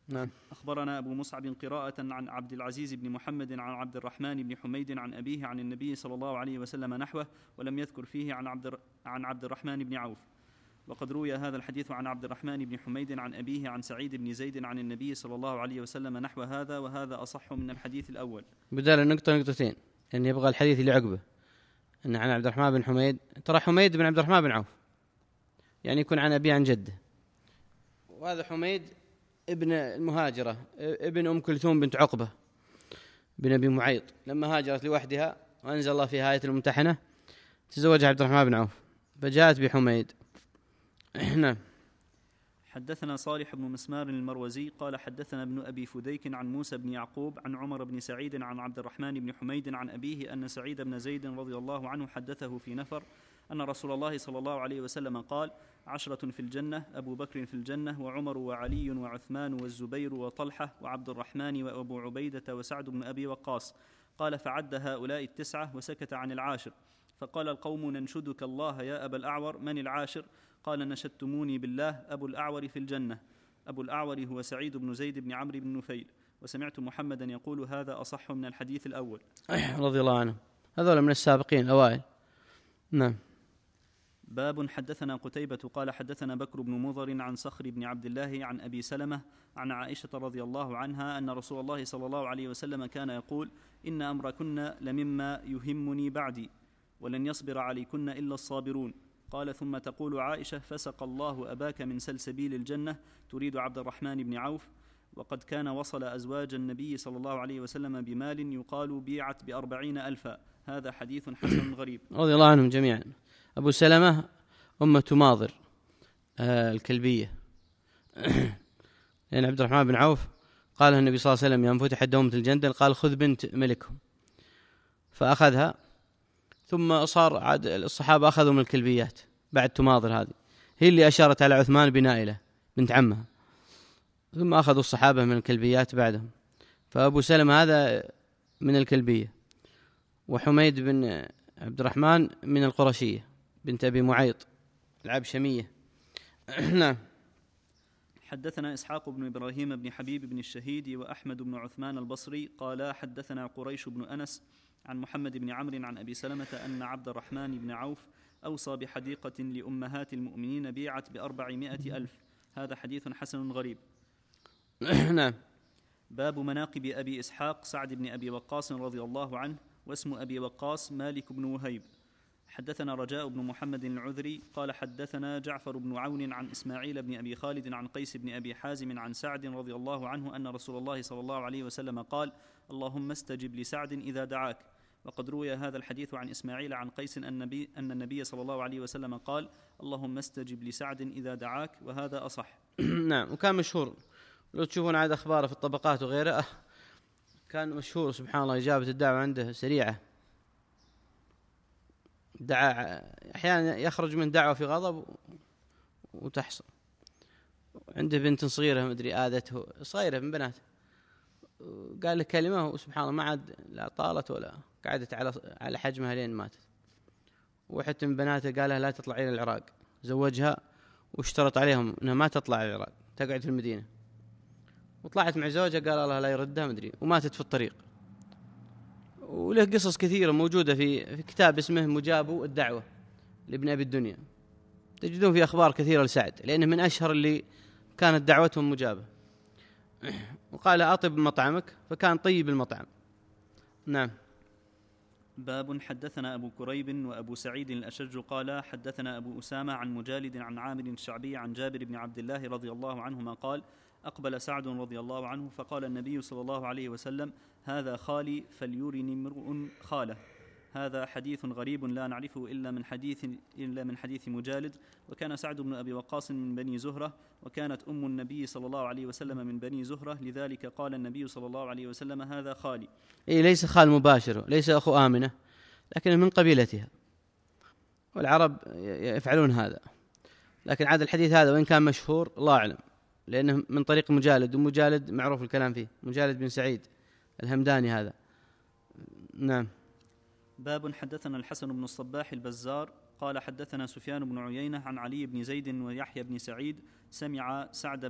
نعم. أخبرنا أبو مصعب قراءة عن عبد العزيز بن محمد عن عبد الرحمن بن حميد عن أبيه عن النبي صلى الله عليه وسلم نحوه، ولم يذكر فيه عن عبد عن عبد الرحمن بن عوف. وقد روي هذا الحديث عن عبد الرحمن بن حميد عن أبيه عن سعيد بن زيد عن النبي صلى الله عليه وسلم نحو هذا، وهذا أصح من الحديث الأول. بدال النقطة نقطتين، يعني يبغى الحديث اللي عقبه أن عن عبد الرحمن بن حميد، ترى حميد بن عبد الرحمن بن عوف، يعني يكون عن أبيه عن جده، وهذا حميد ابن المهاجرة ابن أم كلثوم بنت عقبة بن أبي معيط، لما هاجرت لوحدها وأنزل الله فيها آية الممتحنة تزوجها عبد الرحمن بن عوف فجاءت بحميد. نعم. حدثنا صالح بن مسمار المروزي قال حدثنا ابن أبي فديك عن موسى بن يعقوب عن عمر بن سعيد عن عبد الرحمن بن حميد عن أبيه أن سعيد بن زيد رضي الله عنه حدثه في نفر أن رسول الله صلى الله عليه وسلم قال: عشرة في الجنة، أبو بكر في الجنة، وعمر وعلي وعثمان والزبير وطلحة وعبد الرحمن وأبو عبيدة وسعد بن أبي وقاص. قال: فعد هؤلاء التسعة وسكت عن العاشر. فقال القوم: ننشدك الله يا أبا الأعور، من العاشر؟ قال: نشدتموني بالله، أبو الأعور في الجنة. أبو الأعور هو سعيد بن زيد بن عمرو بن نفيل. وسمعت محمدا يقول: هذا أصح من الحديث الأول. رضي الله عنه، هذول من السابقين الأوائل. نعم. باب حدثنا قتيبة قال حدثنا بكر بن مضر عن صخر بن عبد الله عن أبي سلمة عن عائشة رضي الله عنها أن رسول الله صلى الله عليه وسلم كان يقول: إن أمركن لمما يهمني بعدي، ولن يصبر عليكن إلا الصابرون. قال: ثم تقول عائشة: فسق الله أباك من سلسبيل الجنة، تريد عبد الرحمن بن عوف، وقد كان وصل أزواج النبي صلى الله عليه وسلم بمال يقال بيعت بأربعين ألفا. هذا حديث حسن غريب. رضي الله عنهم جميعا. أبو سلمة أمة ماضر آه الكلبية لأن عبد الرحمن بن عوف قال النبي صلى الله عليه وسلم يوم فتحت دومة الجندل قال: خذ بنت ملكهم، فأخذها، ثم صار عاد الصحابة أخذوا من الكلبيات بعد تماضر، هذه هي اللي أشارت على عثمان بنائلة بنت عمها، ثم أخذوا الصحابة من الكلبيات بعدهم. فأبو سلمة هذا من الكلبية، وحميد بن عبد الرحمن من القرشية بنت أبي معيط العبشمية. نعم. حدثنا إسحاق بن إبراهيم بن حبيب بن الشهيد وأحمد بن عثمان البصري قال حدثنا قريش بن أنس عن محمد بن عمرو عن أبي سلمة أن عبد الرحمن بن عوف أوصى بحديقة لأمهات المؤمنين بيعت بأربعمائة ألف. هذا حديث حسن غريب. نعم. باب مناقب أبي إسحاق سعد بن أبي وقاص رضي الله عنه، واسم أبي وقاص مالك بن وهيب. حدثنا رجاء بن محمد العذري قال حدثنا جعفر بن عون عن إسماعيل بن أبي خالد عن قيس بن أبي حازم عن سعد رضي الله عنه أن رسول الله صلى الله عليه وسلم قال: اللهم استجب لسعد إذا دعاك. وقد روي هذا الحديث عن إسماعيل عن قيس أن النبي, أن النبي صلى الله عليه وسلم قال: اللهم استجب لسعد إذا دعاك، وهذا أصح. نعم. وكان مشهور، لو تشوفون عاد أخباره في الطبقات وغيره، كان مشهور سبحان الله إجابة الدعوة عنده سريعة. دعا أحيانا يخرج من دعوة في غضب وتحصل. عنده بنت صغيرة مدري آذته، صغيرة من بناته، قال له كلمة وسبحان الله ما عاد لا طالت ولا قعدت على على حجمها لين ماتت. وحتى من بناته قالها لا تطلع إلى العراق، زوجها واشترط عليهم أنها ما تطلع إلى العراق، تقعد في المدينة. وطلعت مع زوجها قال الله لا يردها مدري، وماتت في الطريق. وله قصص كثيرة موجودة في في كتاب اسمه مجاب الدعوة لابن أبي الدنيا، تجدون في أخبار كثيرة لسعد، لأنه من أشهر اللي كانت دعوتهم مجابة. وقال: أطب مطعمك، فكان طيب المطعم. نعم. باب حدثنا أبو كريب وأبو سعيد الأشج قال حدثنا أبو أسامة عن مجالد عن عامر الشعبي عن جابر بن عبد الله رضي الله عنهما قال: أقبل سعد رضي الله عنه فقال النبي صلى الله عليه وسلم: هذا خالي فليرني امرؤ خاله. هذا حديث غريب لا نعرفه إلا من حديث إلا من حديث مجالد. وكان سعد بن أبي وقاص من بني زهرة، وكانت أم النبي صلى الله عليه وسلم من بني زهرة، لذلك قال النبي صلى الله عليه وسلم: هذا خالي. إيه، ليس خال مباشر، ليس أخو آمنة، لكن من قبيلتها، والعرب يفعلون هذا. لكن عاد الحديث هذا وإن كان مشهور الله أعلم، لأنه من طريق مجالد، ومجالد معروف الكلام فيه، مجالد بن سعيد الهمداني هذا. نعم. باب حدثنا الحسن بن الصباح البزار قال حدثنا سفيان بن عيينة عن علي بن زيد ويحيى بن سعيد سمع سعد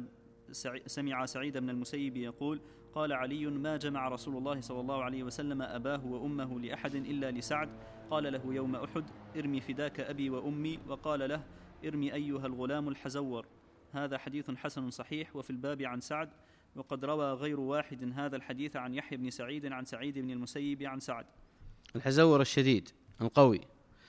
سمع سعيد بن المسيب يقول قال علي ما جمع رسول الله صلى الله عليه وسلم أباه وأمه لأحد إلا لسعد، قال له يوم أحد ارمي فداك أبي وأمي، وقال له ارمي أيها الغلام الحزور. هذا حديث حسن صحيح. وفي الباب عن سعد، وقد روى غير واحد هذا الحديث عن يحيى بن سعيد عن سعيد بن المسيب عن سعد. الحزور الشديد القوي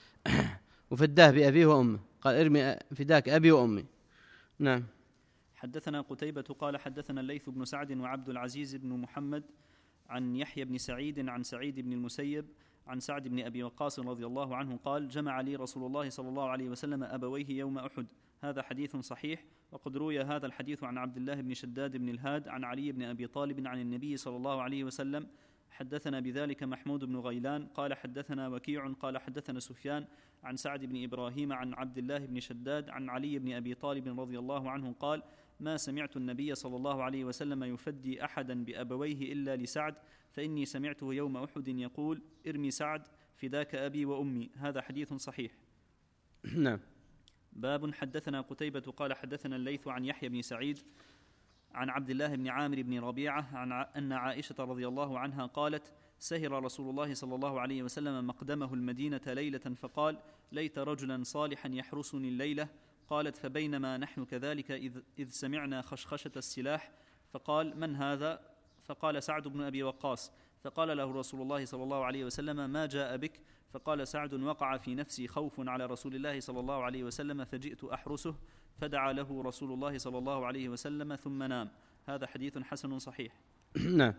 وفداه بأبيه وأمه، قال ارمي فداك أبي وأمي. نعم. حدثنا قتيبة قال حدثنا الليث بن سعد وعبد العزيز بن محمد عن يحيى بن سعيد عن سعيد بن المسيب عن سعد بن أبي وقاص رضي الله عنه قال جمع لي رسول الله صلى الله عليه وسلم أبويه يوم أحد. هذا حديث صحيح. وقد روي هذا الحديث عن عبد الله بن شداد بن الهاد عن علي بن أبي طالب عن النبي صلى الله عليه وسلم. حدثنا بذلك محمود بن غيلان قال حدثنا وكيع قال حدثنا سفيان عن سعد بن إبراهيم عن عبد الله بن شداد عن علي بن أبي طالب رضي الله عنه قال ما سمعت النبي صلى الله عليه وسلم يفدي أحدا بأبويه إلا لسعد، فإني سمعته يوم أحد يقول ارمي سعد فداك أبي وأمي. هذا حديث صحيح. نعم. باب حدثنا قتيبة قال حدثنا الليث عن يحيى بن سعيد عن عبد الله بن عامر بن ربيعة عن أن عائشة رضي الله عنها قالت سهر رسول الله صلى الله عليه وسلم مقدمه المدينة ليلة فقال ليت رجلا صالحا يحرسني الليلة. قالت فبينما نحن كذلك إذ, إذ سمعنا خشخشة السلاح، فقال من هذا؟ فقال سعد بن أبي وقاص. فقال له رسول الله صلى الله عليه وسلم ما جاء بك؟ فقال سعد وقع في نفسي خوف على رسول الله صلى الله عليه وسلم فجئت أحرسه، فدعا له رسول الله صلى الله عليه وسلم ثم نام. هذا حديث حسن صحيح. نعم.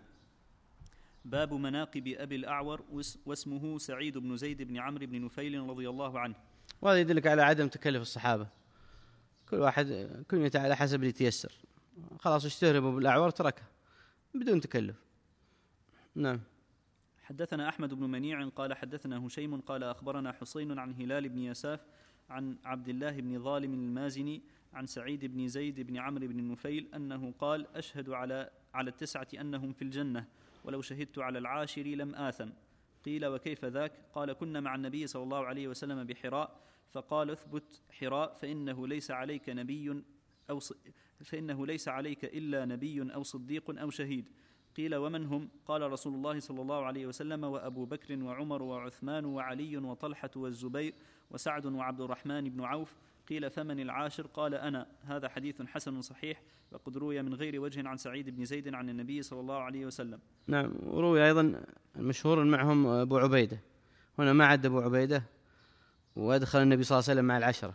باب مناقب أبي الأعور واسمه سعيد بن زيد بن عمرو بن نفيل رضي الله عنه. وهذا يدلك على عدم تكلف الصحابة، كل واحد كنيته على حسب اللي يتيسر، خلاص اشتهروا بالأعور تركه بدون تكلف. نعم. حدثنا أحمد بن منيع قال حدثنا هشيم قال أخبرنا حسين عن هلال بن يساف عن عبد الله بن ظالم المازني عن سعيد بن زيد بن عمرو بن النفيل أنه قال أشهد على على التسعة أنهم في الجنة، ولو شهدت على العاشر لم آثم. قيل وكيف ذاك؟ قال كنا مع النبي صلى الله عليه وسلم بحراء، فقال اثبت حراء فإنه ليس عليك نبي أو ص... فإنه ليس عليك إلا نبي أو صديق أو شهيد. قيل ومن هم؟ قال رسول الله صلى الله عليه وسلم وأبو بكر وعمر وعثمان وعلي وطلحة والزبير وسعد وعبد الرحمن بن عوف. قيل فمن العاشر؟ قال أنا. هذا حديث حسن صحيح. وقد روي من غير وجه عن سعيد بن زيد عن النبي صلى الله عليه وسلم. نعم. وروي أيضا المشهور معهم أبو عبيدة، هنا ما عد أبو عبيدة وأدخل النبي صلى الله عليه وسلم مع العشرة.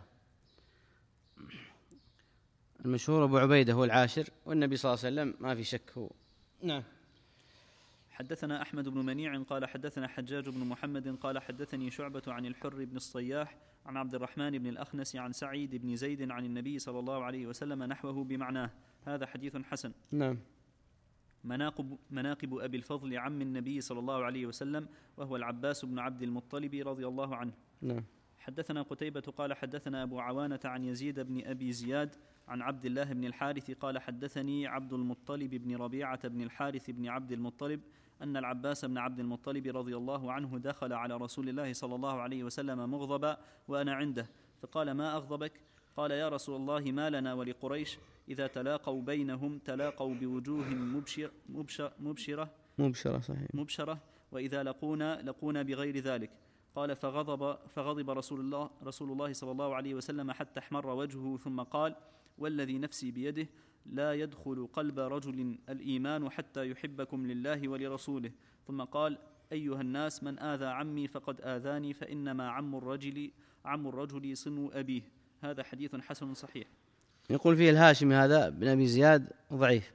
المشهور أبو عبيدة هو العاشر والنبي صلى الله عليه وسلم ما في شك هو. نعم. حدثنا أحمد بن منيع قال حدثنا حجاج بن محمد قال حدثني شعبة عن الحر بن الصياح عن عبد الرحمن بن الأخنس عن سعيد بن زيد عن النبي صلى الله عليه وسلم نحوه بمعناه. هذا حديث حسن. نعم. مناقب, مناقب أبي الفضل عم النبي صلى الله عليه وسلم وهو العباس بن عبد المطلب رضي الله عنه. نعم. حدثنا قتيبة قال حدثنا أبو عوانة عن يزيد بن أبي زياد عن عبد الله بن الحارث قال حدثني عبد المطلب بن ربيعة بن الحارث بن عبد المطلب أن العباس بن عبد المطلب رضي الله عنه دخل على رسول الله صلى الله عليه وسلم مغضبا وأنا عنده، فقال ما أغضبك؟ قال يا رسول الله ما لنا ولقريش إذا تلاقوا بينهم تلاقوا بوجوه مبشر مبشر مبشرة مبشرة صحيح مبشرة وإذا لقونا لقونا بغير ذلك. قال فغضب فغضب رسول الله رسول الله صلى الله عليه وسلم حتى احمر وجهه ثم قال والذي نفسي بيده لا يدخل قلب رجل الإيمان حتى يحبكم لله ولرسوله. ثم قال أيها الناس من آذى عمي فقد آذاني فإنما عم الرجل عم الرجل صنو أبيه. هذا حديث حسن صحيح. يقول فيه الهاشمي هذا بن أبي زياد ضعيف،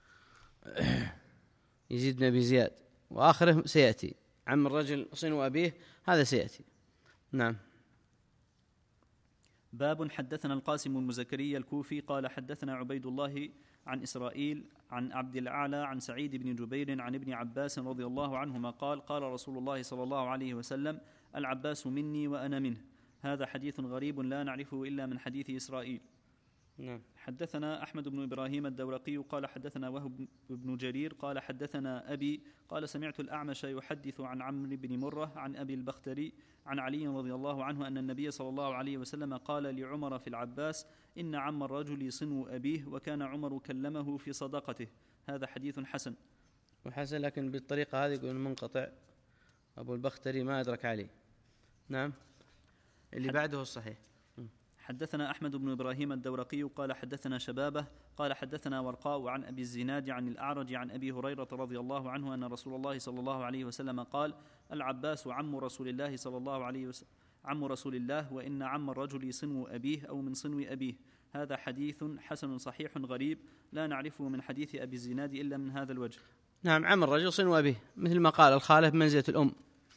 يزيد بن أبي زياد، وآخره سيأتي عم الرجل صنو أبيه، هذا سيأتي. نعم. باب حدثنا القاسم بن زكريا الكوفي قال حدثنا عبيد الله عن إسرائيل عن عبد الأعلى عن سعيد بن جبير عن ابن عباس رضي الله عنهما قال قال رسول الله صلى الله عليه وسلم العباس مني وأنا منه. هذا حديث غريب لا نعرفه إلا من حديث إسرائيل. نعم. حدثنا أحمد بن إبراهيم الدورقي قال حدثنا وهب بن جرير قال حدثنا أبي قال سمعت الأعمش يحدث عن عمرو بن مرة عن أبي البختري عن علي رضي الله عنه أن النبي صلى الله عليه وسلم قال لعمر في العباس إن عم الرجل صنو أبيه وكان عمر كلمه في صدقته. هذا حديث حسن. وحسن لكن بالطريقة هذه يقول منقطع، أبو البختري ما أدرك عليه. نعم. اللي بعده الصحيح. حدثنا أحمد بن إبراهيم الدورقي قال حدثنا شبابه قال حدثنا ورقاء عن أبي الزناد عن الأعرج عن أبي هريرة رضي الله عنه أن رسول الله صلى الله عليه وسلم قال العباس عم رسول الله صلى الله عليه وسلم عم رسول الله وإن عم الرجل صنو أبيه أو من صنو أبيه. هذا حديث حسن صحيح غريب لا نعرفه من حديث أبي الزناد إلا من هذا الوجه. نعم. عم الرجل صنو أبيه مثل ما قال الخالة بمنزلة الأم.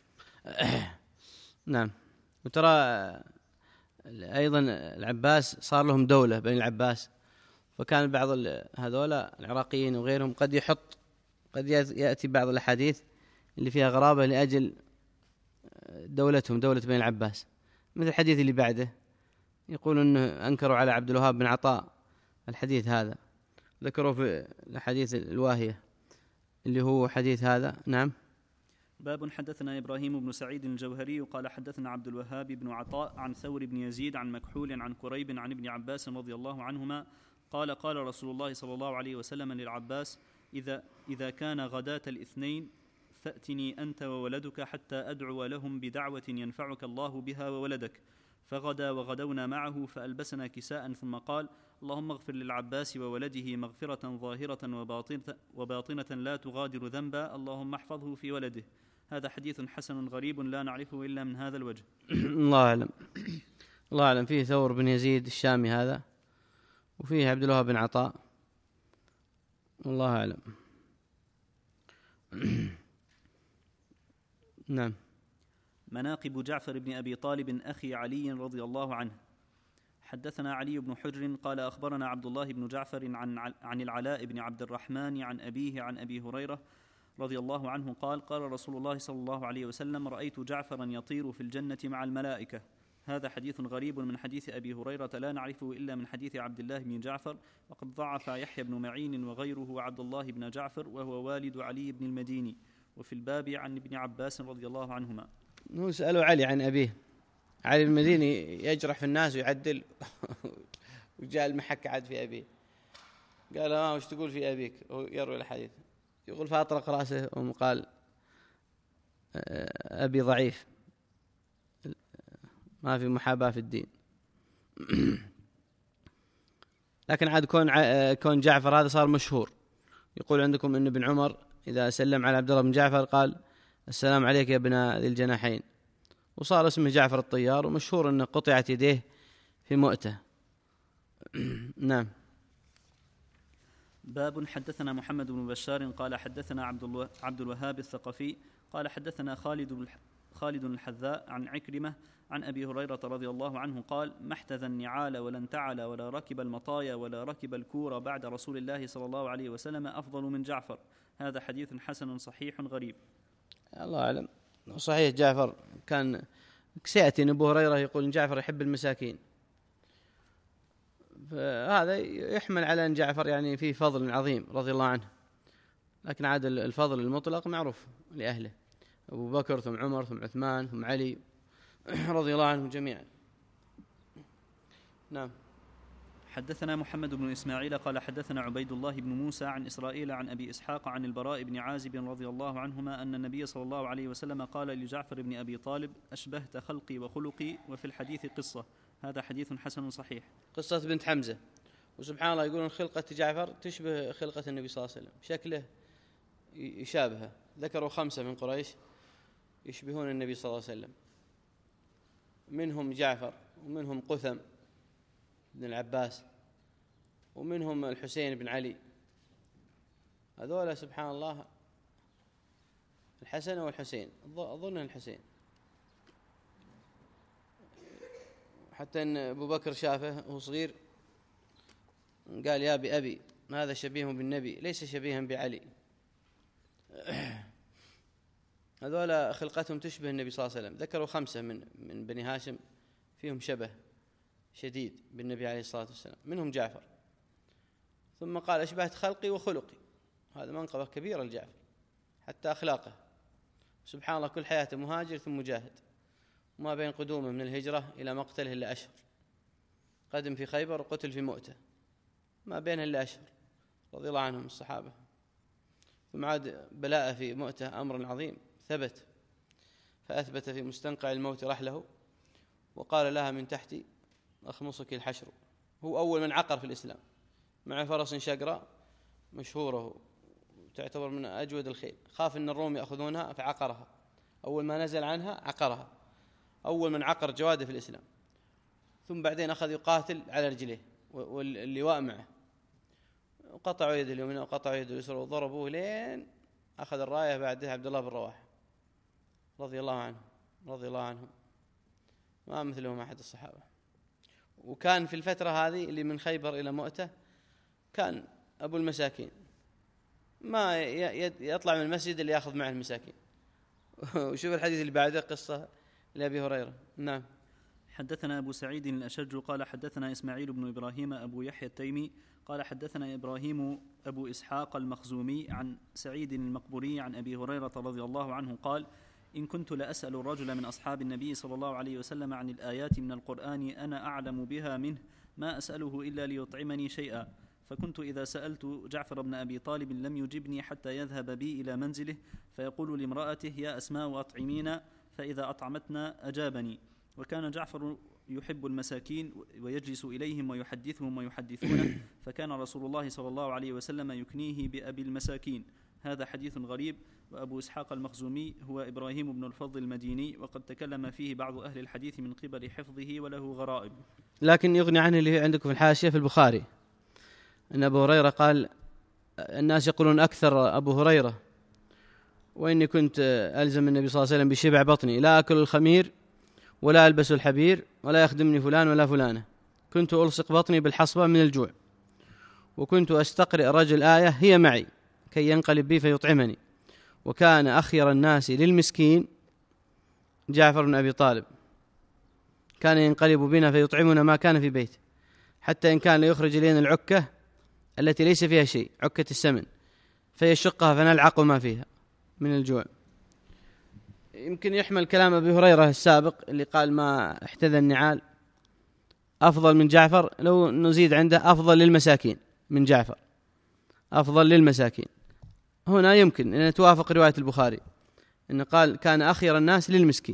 نعم. وترى أيضا العباس صار لهم دولة بين العباس، فكان بعض هذولا العراقيين وغيرهم قد يحط قد يأتي بعض الأحاديث اللي فيها غرابة لأجل دولتهم دولة بين العباس، مثل الحديث اللي بعده يقول أنه أنكروا على عبد الوهاب بن عطاء الحديث هذا، ذكروا في الحديث الواهية اللي هو حديث هذا. نعم. باب حدثنا إبراهيم بن سعيد الجوهري قال حدثنا عبد الوهاب بن عطاء عن ثور بن يزيد عن مكحول عن كريب عن ابن عباس رضي الله عنهما قال قال رسول الله صلى الله عليه وسلم للعباس إذا, إذا كان غداة الاثنين فأتني أنت وولدك حتى أدعو لهم بدعوة ينفعك الله بها وولدك. فغدا وغدونا معه فألبسنا كساء ثم قال اللهم اغفر للعباس وولده مغفرة ظاهرة وباطنة, وباطنة لا تغادر ذنبا اللهم احفظه في ولده. هذا حديث حسن غريب لا نعرفه إلا من هذا الوجه. الله أعلم. الله أعلم. فيه ثور بن يزيد الشامي هذا، وفيه عبد الوهاب بن عطاء، والله أعلم. نعم. مناقب جعفر بن أبي طالب أخي علي رضي الله عنه. حدثنا علي بن حجر قال أخبرنا عبد الله بن جعفر عن, عن العلاء بن عبد الرحمن عن أبيه عن أبي هريرة رضي الله عنه قال قال رسول الله صلى الله عليه وسلم رأيت جعفرا يطير في الجنة مع الملائكة. هذا حديث غريب من حديث أبي هريرة لا نعرفه إلا من حديث عبد الله بن جعفر، وقد ضعف يحيى بن معين وغيره وعبد الله بن جعفر وهو والد علي بن المديني. وفي الباب عن ابن عباس رضي الله عنهما. هو سألوا علي عن أبيه، علي المديني يجرح في الناس ويعدل وجاء المحك عاد في أبيه، قال ما وش تقول في أبيك؟ يروي الحديث يقول فأطرق رأسه وقال أبي ضعيف ما في محاباة في الدين. لكن عاد كون كون جعفر هذا صار مشهور، يقول عندكم إن ابن عمر إذا سلم على عبد الله بن جعفر قال السلام عليك يا ابن ذي الجناحين، وصار اسمه جعفر الطيار، ومشهور أنه قطعت يديه في مؤتة. نعم. باب حدثنا محمد بن بشار قال حدثنا عبد عبد الوهاب الثقفي قال حدثنا خالد خالد الحذاء عن عكرمة عن أبي هريرة رضي الله عنه قال ما احتذى النعال ولا انتعل ولا ركب المطايا ولا ركب الكور بعد رسول الله صلى الله عليه وسلم أفضل من جعفر. هذا حديث حسن صحيح غريب. الله أعلم. صحيح جعفر كان سيأتي أن أبو هريرة يقول إن جعفر يحب المساكين، فهذا يحمل على أن جعفر يعني فيه فضل عظيم رضي الله عنه، لكن عاد الفضل المطلق معروف لأهله، أبو بكر ثم عمر ثم عثمان ثم علي رضي الله عنهم جميعا. نعم. حدثنا محمد بن إسماعيل قال حدثنا عبيد الله بن موسى عن إسرائيل عن أبي إسحاق عن البراء بن عازب رضي الله عنهما أن النبي صلى الله عليه وسلم قال لجعفر بن أبي طالب أشبهت خلقي وخلقي، وفي الحديث قصة. هذا حديث حسن صحيح. قصة بنت حمزة، وسبحان الله يقولون خلقة جعفر تشبه خلقة النبي صلى الله عليه وسلم، شكله يشابهه. ذكروا خمسة من قريش يشبهون النبي صلى الله عليه وسلم، منهم جعفر ومنهم قثم بن العباس ومنهم الحسين بن علي. هذولا سبحان الله الحسن والحسين، أظن الحسين، حتى أن أبو بكر شافه وهو صغير قال يا بأبي هذا شبيه بالنبي ليس شبيها بعلي. هذولا خلقتهم تشبه النبي صلى الله عليه وسلم. ذكروا خمسة من من بني هاشم فيهم شبه شديد بالنبي عليه الصلاة والسلام، منهم جعفر. ثم قال أشبهت خلقي وخلقي، هذا منقبة كبيرة لجعفر، حتى أخلاقه سبحان الله كل حياته مهاجر ثم مجاهد، وما بين قدومه من الهجرة إلى مقتله إلا أشهر، قدم في خيبر وقتل في مؤتة، ما بينها إلا أشهر رضي الله عنهم الصحابة. ثم عاد بلاءه في مؤتة أمر عظيم ثبت، فأثبت في مستنقع الموت رحله وقال لها من تحتي أخمصك الحشر. هو أول من عقر في الإسلام مع فرس شقراء مشهورة تعتبر من أجود الخيل، خاف أن الروم يأخذونها فعقرها، أول ما نزل عنها عقرها، أول من عقر جواده في الإسلام. ثم بعدين أخذ يقاتل على رجليه واللواء معه، وقطعوا يد اليمنى وقطعوا يد اليسرى وضربوه لين أخذ الراية بعدها عبد الله بن رواحة رضي الله عنه رضي الله عنهم، ما مثلهم أحد الصحابة. وكان في الفترة هذه اللي من خيبر إلى مؤتة كان أبو المساكين، ما يطلع من المسجد اللي يأخذ معه المساكين. وشوف الحديث اللي بعده قصة لأبي هريرة. نعم. حدثنا أبو سعيد الأشج قال حدثنا إسماعيل بن إبراهيم أبو يحيى التيمي قال حدثنا إبراهيم أبو إسحاق المخزومي عن سعيد المقبوري عن أبي هريرة رضي الله عنه قال إن كنت لأسأل الرجل من أصحاب النبي صلى الله عليه وسلم عن الآيات من القرآن أنا أعلم بها منه ما أسأله إلا ليطعمني شيئا، فكنت إذا سألت جعفر بن أبي طالب لم يجبني حتى يذهب بي إلى منزله فيقول لامرأته يا أسماء أطعمينا، فإذا أطعمتنا أجابني. وكان جعفر يحب المساكين ويجلس إليهم ويحدثهم ويحدثونه، فكان رسول الله صلى الله عليه وسلم يكنيه بأبي المساكين. هذا حديث غريب. وأبو إسحاق المخزومي هو إبراهيم بن الفضل المديني، وقد تكلم فيه بعض أهل الحديث من قبل حفظه وله غرائب، لكن يغني عنه اللي عندكم في الحاشية في البخاري أن أبو هريرة قال الناس يقولون أكثر أبو هريرة وإني كنت ألزم النبي صلى الله عليه وسلم بشبع بطني، لا أكل الخمير ولا ألبس الحبير ولا يخدمني فلان ولا فلانة، كنت ألصق بطني بالحصبة من الجوع، وكنت أستقرئ رجل آية هي معي كي ينقلب بي فيطعمني. وكان أخير الناس للمسكين جعفر بن أبي طالب، كان ينقلب بنا فيطعمنا ما كان في بيته، حتى إن كان ليخرج إلينا العكة التي ليس فيها شيء، عكة السمن، فيشقها فنلعق ما فيها من الجوع. يمكن يحمل كلام أبي هريرة السابق اللي قال ما احتذى النعال أفضل من جعفر، لو نزيد عنده أفضل للمساكين من جعفر، أفضل للمساكين. هنا يمكن أن توافق رواية البخاري أن قال كان أخير الناس للمسكين.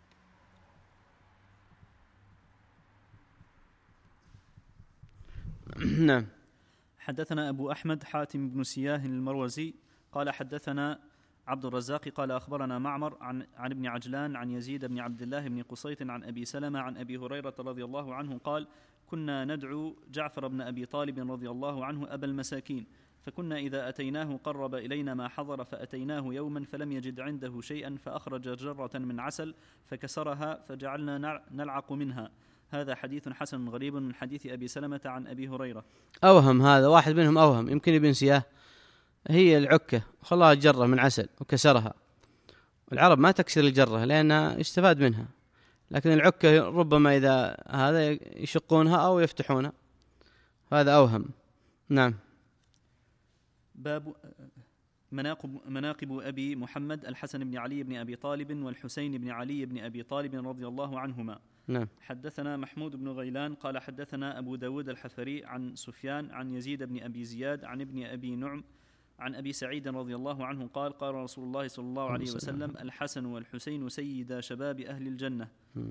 نعم. حدثنا أبو أحمد حاتم بن سياه المروزي قال حدثنا عبد الرزاق قال أخبرنا معمر عن, عن ابن عجلان عن يزيد بن عبد الله بن قصيط عن أبي سلمة عن أبي هريرة رضي الله عنه قال كنا ندعو جعفر بن أبي طالب رضي الله عنه أبا المساكين، فكنا إذا أتيناه قرب إلينا ما حضر، فأتيناه يوما فلم يجد عنده شيئا فأخرج جرة من عسل فكسرها فجعلنا نلعق منها. هذا حديث حسن غريب من حديث أبي سلمة عن أبي هريرة. أوهم هذا، واحد منهم أوهم، يمكن ابن سياه، هي العكة خلاها جرة من عسل وكسرها. العرب ما تكسر الجرة لأنها يستفاد منها، لكن العكة ربما إذا هذا يشقونها أو يفتحونها، هذا أوهم. نعم. باب مناقب, مناقب أبي محمد الحسن بن علي بن أبي طالب والحسين بن علي بن أبي طالب رضي الله عنهما. نعم. حدثنا محمود بن غيلان قال حدثنا أبو داود الحفري عن سفيان عن يزيد بن أبي زياد عن ابن أبي نعم عن أبي سعيد رضي الله عنه قال قال رسول الله صلى الله عليه وسلم الحسن والحسين سيدا شباب أهل الجنة.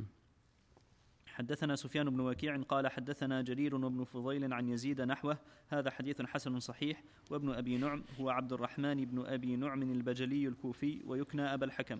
حدثنا سفيان بن وكيع قال حدثنا جرير بن فضيل عن يزيد نحوه. هذا حديث حسن صحيح. وابن أبي نعم هو عبد الرحمن بن أبي نعم البجلي الكوفي ويكنى أبا الحكم.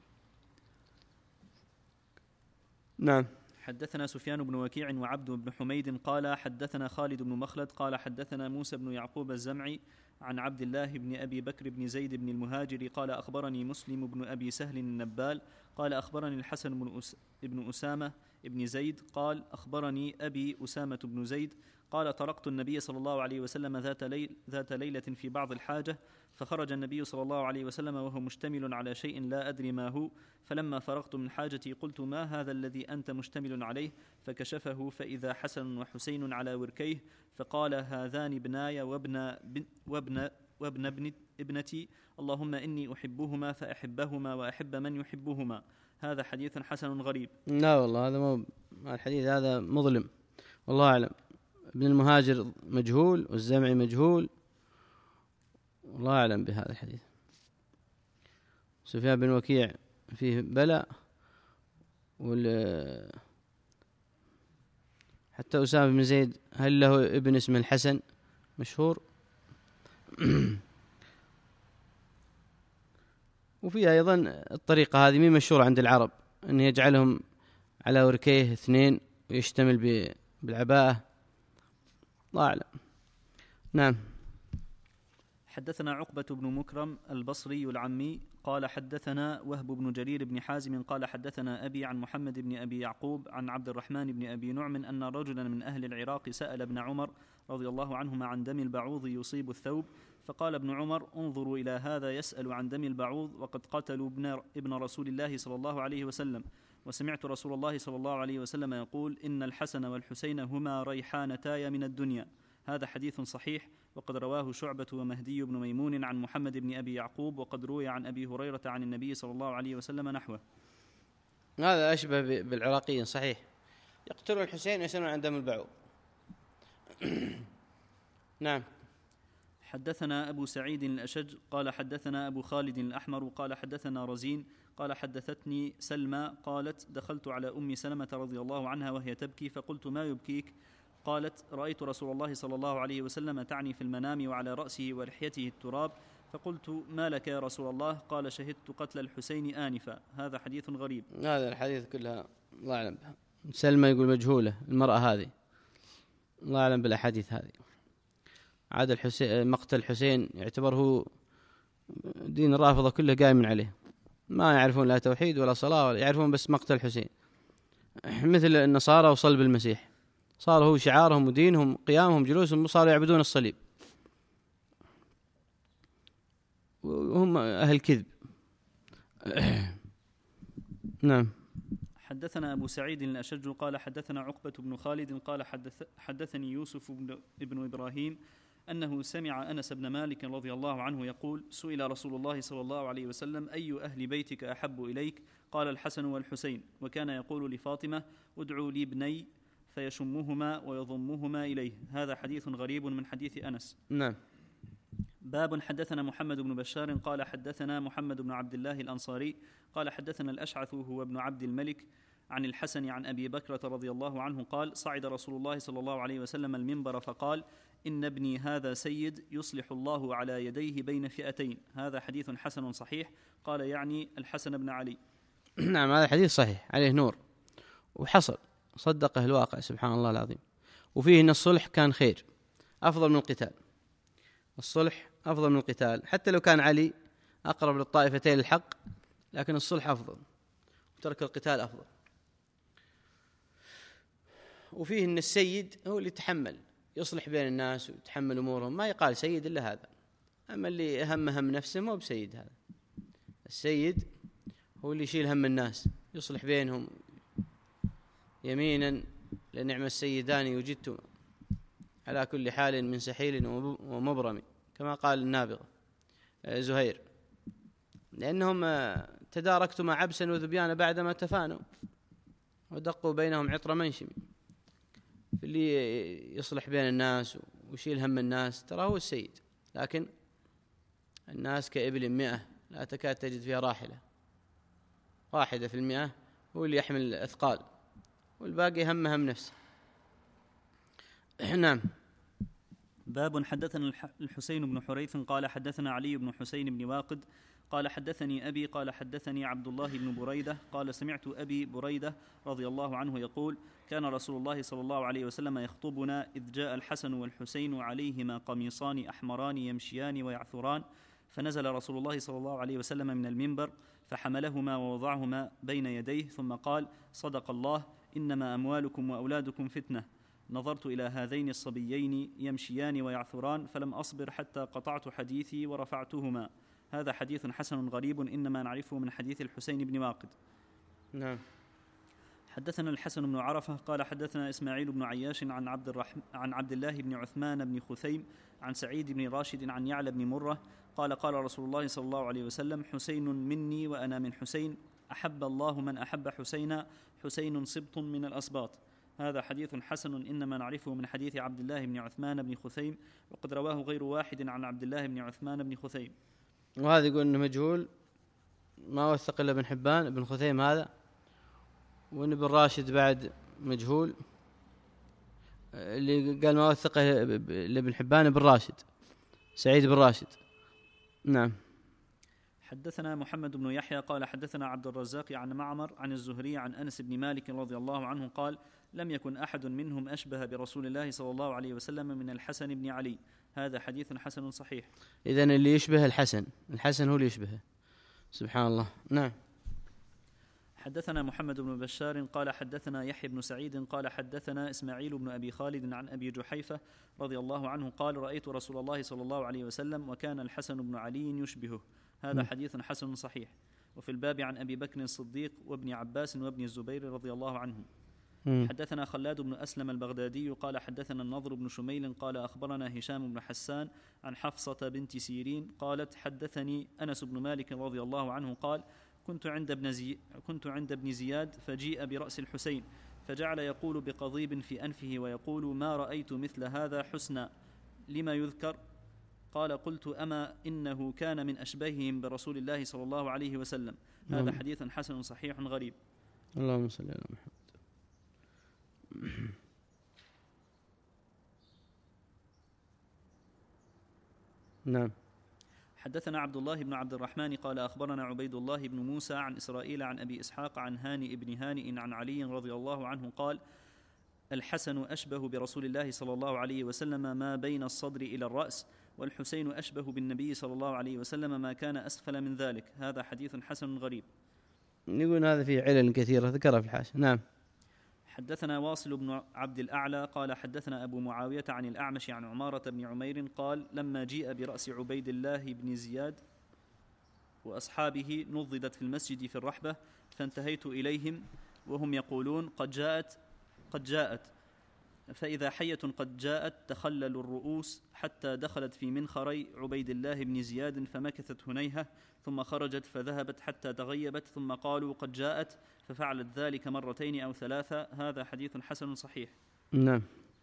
نعم. حدثنا سفيان بن وكيع وعبد بن حميد قال حدثنا خالد بن مخلد قال حدثنا موسى بن يعقوب الزمعي عن عبد الله بن أبي بكر بن زيد بن المهاجر قال أخبرني مسلم بن أبي سهل النبال قال أخبرني الحسن بن, أس بن أسامة بن زيد قال أخبرني أبي أسامة بن زيد قال طرقت النبي صلى الله عليه وسلم ذات, ليل ذات ليلة في بعض الحاجة فخرج النبي صلى الله عليه وسلم وهو مشتمل على شيء لا أدري ما هو، فلما فرغت من حاجتي قلت: ما هذا الذي أنت مشتمل عليه؟ فكشفه فإذا حسن وحسين على وركيه، فقال: هذان ابناي وابن وابن وابن ابن ابنتي، اللهم إني أحبهما فأحبهما وأحب من يحبهما. هذا حديث حسن غريب. لا والله هذا مو الحديث، هذا مظلم والله أعلم. ابن المهاجر مجهول والزمعي مجهول، والله أعلم بهذا الحديث. سفيان بن وكيع فيه بلاء، وال حتى أسامة بن زيد هل له ابن اسمه الحسن مشهور. وفيها أيضا الطريقة هذه مي مشهورة عند العرب، أن يجعلهم على وركيه اثنين ويشتمل بالعباءة، الله أعلم. نعم. حدثنا عقبة بن مكرم البصري العمي قال حدثنا وهب بن جرير بن حازم قال حدثنا أبي عن محمد بن أبي يعقوب عن عبد الرحمن بن أبي نعم أن رجلا من أهل العراق سأل ابن عمر رضي الله عنهما عن دم البعوض يصيب الثوب، فقال ابن عمر: انظروا إلى هذا يسأل عن دم البعوض وقد قتلوا ابن رسول الله صلى الله عليه وسلم، وسمعت رسول الله صلى الله عليه وسلم يقول: إن الحسن والحسين هما ريحانتاي من الدنيا. هذا حديث صحيح، وقد رواه شعبة ومهدي بن ميمون عن محمد بن أبي يعقوب، وقد روي عن أبي هريرة عن النبي صلى الله عليه وسلم نحوه. هذا أشبه بالعراقيين صحيح، يقتلون الحسين ويسألون عن دم البعوض. نعم. حدثنا أبو سعيد الأشج قال حدثنا أبو خالد الأحمر قال حدثنا رزين قال حدثتني سلمى قالت: دخلت على أم سلمة رضي الله عنها وهي تبكي، فقلت: ما يبكيك؟ قالت: رأيت رسول الله صلى الله عليه وسلم تعني في المنام وعلى رأسه ولحيته التراب، فقلت: ما لك يا رسول الله؟ قال: شهدت قتل الحسين آنفا. هذا حديث غريب. هذا الحديث كلها الله أعلم بها. سلمى يقول مجهولة المرأة هذه، الله أعلم بالأحاديث هذه. عاد الحسين مقتل الحسين يعتبر هو دين الرافضة كله قائم عليه، ما يعرفون لا توحيد ولا صلاة ولا يعرفون بس مقتل الحسين، مثل النصارى وصلب المسيح، صار هو شعارهم ودينهم قيامهم جلوسهم، صاروا يعبدون الصليب وهم أهل كذب. نعم. حدثنا أبو سعيد الأشج قال حدثنا عقبة بن خالد قال حدث حدثني يوسف بن, بن إبراهيم أنه سمع أنس بن مالك رضي الله عنه يقول: سئل رسول الله صلى الله عليه وسلم: أي أهل بيتك أحب إليك؟ قال: الحسن والحسين. وكان يقول لفاطمة: ادعوا لي ابني، فيشمهما ويضمهما إليه. هذا حديث غريب من حديث أنس. نعم. باب. حدثنا محمد بن بشار قال حدثنا محمد بن عبد الله الأنصاري قال حدثنا الأشعث هو ابن عبد الملك عن الحسن عن أبي بكرة رضي الله عنه قال: صعد رسول الله صلى الله عليه وسلم المنبر فقال: إن ابني هذا سيد يصلح الله على يديه بين فئتين. هذا حديث حسن صحيح. قال: يعني الحسن بن علي. نعم، هذا حديث صحيح عليه نور وحصل، صدقه الواقع سبحان الله العظيم. وفيه أن الصلح كان خير أفضل من القتال، الصلح أفضل من القتال، حتى لو كان علي أقرب للطائفتين الحق، لكن الصلح أفضل وترك القتال أفضل. وفيه أن السيد هو اللي يتحمل يصلح بين الناس ويتحمل أمورهم، ما يقال سيد إلا هذا. أما اللي هم هم نفسه ما هو بسيد. هذا السيد هو اللي يشيل هم الناس يصلح بينهم. يمينا لنعم السيدان يوجدتم على كل حال من سحيل ومبرم، كما قال النابغة زهير، لأنهم تداركتما عبسا وذبيانا بعدما تفانوا ودقوا بينهم عطر منشم. اللي يصلح بين الناس ويشيل هم الناس ترى هو السيد، لكن الناس كإبل مئة لا تكاد تجد فيها راحلة واحدة في المئة هو اللي يحمل الأثقال، والباقي هم هم نفسه. نعم. باب. حدثنا الحسين بن حريث قال حدثنا علي بن حسين بن واقد قال حدثني أبي قال حدثني عبد الله بن بريدة قال: سمعت أبي بريدة رضي الله عنه يقول: كان رسول الله صلى الله عليه وسلم يخطبنا إذ جاء الحسن والحسين عليهما قميصان أحمران يمشيان ويعثران، فنزل رسول الله صلى الله عليه وسلم من المنبر فحملهما ووضعهما بين يديه ثم قال: صدق الله، إنما أموالكم وأولادكم فتنة، نظرت إلى هذين الصبيين يمشيان ويعثران فلم أصبر حتى قطعت حديثي ورفعتهما. هذا حديث حسن غريب إنما نعرفه من حديث الحسين بن واقد. نعم. حدثنا الحسن بن عرفة قال حدثنا إسماعيل بن عياش عن عبد الرحم عن عبد الله بن عثمان بن خثيم عن سعيد بن راشد عن يعلى بن مرة قال قال رسول الله صلى الله عليه وسلم: حسين مني وأنا من حسين، أحب الله من أحب حسينا، حسين سبط من الأسباط. هذا حديث حسن إنما نعرفه من حديث عبد الله بن عثمان بن خثيم، وقد رواه غير واحد عن عبد الله بن عثمان بن خثيم. وهذا يقول إنه مجهول، ما وثق إلا ابن حبان ابن خثيم هذا، وإن ابن راشد بعد مجهول. اللي قال ما وثقه لابن حبان ابن راشد، سعيد بن راشد. نعم. حدثنا محمد بن يحيى قال حدثنا عبد الرزاق عن معمر عن الزهري عن أنس بن مالك رضي الله عنه قال: لم يكن أحد منهم أشبه برسول الله صلى الله عليه وسلم من الحسن بن علي. هذا حديث حسن صحيح. إذن اللي يشبه الحسن، الحسن هو اللي يشبهه. سبحان الله. نعم. حدثنا محمد بن بشار قال حدثنا يحيى بن سعيد قال حدثنا إسماعيل بن أبي خالد عن أبي جحيفة رضي الله عنه قال: رأيت رسول الله صلى الله عليه وسلم وكان الحسن بن علي يشبهه. هذا م. حديث حسن صحيح. وفي الباب عن أبي بكر الصديق وابن عباس وابن الزبير رضي الله عنهم. م. حدثنا خلاد بن أسلم البغدادي قال حدثنا النضر بن شميل قال أخبرنا هشام بن حسان عن حفصة بنت سيرين قالت: حدثني أنس بن مالك رضي الله عنه قال: كنت عند ابن زي كنت عند ابن زياد فجيء برأس الحسين فجعل يقول بقضيب في أنفه ويقول: ما رأيت مثل هذا حسنا، لما يذكر؟ قال: قلت: أما إنه كان من أشبههم برسول الله صلى الله عليه وسلم. هذا حديث حسن صحيح غريب. اللهم صل على محمد. نعم. حدثنا عبد الله بن عبد الرحمن قال أخبرنا عبيد الله بن موسى عن إسرائيل عن أبي إسحاق عن هانئ بن هانئ عن علي رضي الله عنه قال: الحسن أشبه برسول الله صلى الله عليه وسلم ما بين الصدر إلى الرأس، والحسين أشبه بالنبي صلى الله عليه وسلم ما كان أسفل من ذلك. هذا حديث حسن غريب. يقول هذا فيه علل كثيرة ذكرها في الحاشية. نعم. حدثنا واصل بن عبد الأعلى قال حدثنا أبو معاوية عن الأعمش عن عمارة بن عمير قال: لما جيء برأس عبيد الله بن زياد وأصحابه نضدت في المسجد في الرحبة، فانتهيت إليهم وهم يقولون: قد جاءت قد جاءت فإذا حية قد جاءت تخللوا الرؤوس، حتى دخلت في منخري عبيد الله بن زياد فمكثت هنيهة، ثم خرجت فذهبت حتى تغيبت، ثم قالوا: قد جاءت، ففعلت ذلك مرتين أو ثلاثة. هذا حديث حسن صحيح. نعم.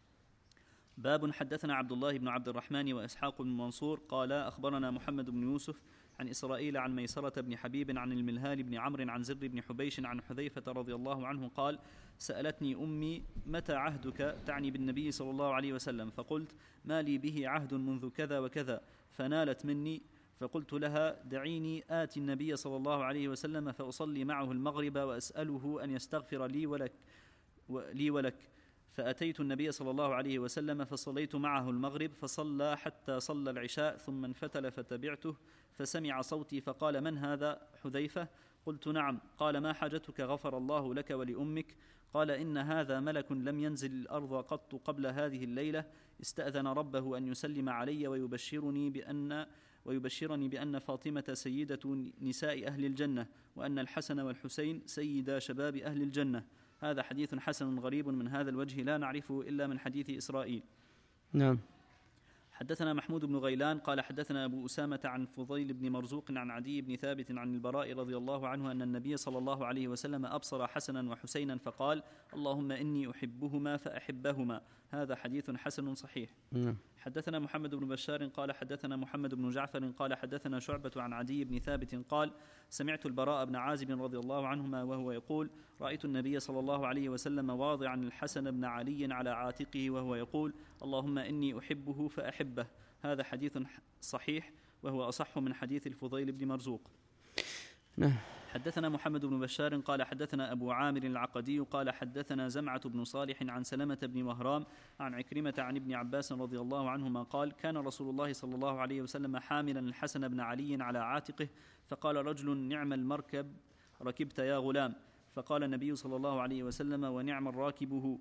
باب. حدثنا عبد الله بن عبد الرحمن وإسحاق بن منصور قال أخبرنا محمد بن يوسف عن إسرائيل عن ميسرة بن حبيب عن الملهال بن عمرو عن زر بن حبيش عن حذيفة رضي الله عنه قال: سألتني أمي: متى عهدك؟ تعني بالنبي صلى الله عليه وسلم. فقلت: ما لي به عهد منذ كذا وكذا. فنالت مني، فقلت لها: دعيني آتي النبي صلى الله عليه وسلم فأصلي معه المغرب وأسأله أن يستغفر لي ولك لي ولك فأتيت النبي صلى الله عليه وسلم فصليت معه المغرب، فصلى حتى صلى العشاء ثم انفتل فتبعته، فسمع صوتي فقال: من هذا؟ حذيفة. قلت: نعم. قال: ما حاجتك؟ غفر الله لك ولأمك. قال: إن هذا ملك لم ينزل الأرض قط قبل هذه الليلة، استأذن ربه أن يسلم علي ويبشرني بأن ويبشرني بأن فاطمة سيدة نساء أهل الجنة، وأن الحسن والحسين سيدا شباب أهل الجنة. هذا حديث حسن غريب من هذا الوجه لا نعرفه إلا من حديث إسرائيل. نعم. حدثنا محمود بن غيلان قال حدثنا أبو أسامة عن فضيل بن مرزوق عن عدي بن ثابت عن البراء رضي الله عنه أن النبي صلى الله عليه وسلم أبصر حسنا وحسينا فقال: اللهم إني أحبهما فأحبهما. هذا حديث حسن صحيح. نعم. حدثنا محمد بن بشار قال حدثنا محمد بن جعفر قال حدثنا شعبة عن عدي بن ثابت قال: سمعت البراء بن عازب رضي الله عنهما وهو يقول: رأيت النبي صلى الله عليه وسلم واضعا الحسن بن علي على عاتقه وهو يقول: اللهم إني أحبه فأحبه. هذا حديث صحيح وهو أصح من حديث الفضيل بن مرزوق. نعم. حدثنا محمد بن بشار قال حدثنا أبو عامر العقدي قال حدثنا زمعة بن صالح عن سلمة بن مهرام عن عكرمة عن ابن عباس رضي الله عنهما قال: كان رسول الله صلى الله عليه وسلم حاملا الحسن بن علي على عاتقه، فقال رجل: نعم المركب ركبت يا غلام. فقال النبي صلى الله عليه وسلم: ونعم الراكبه.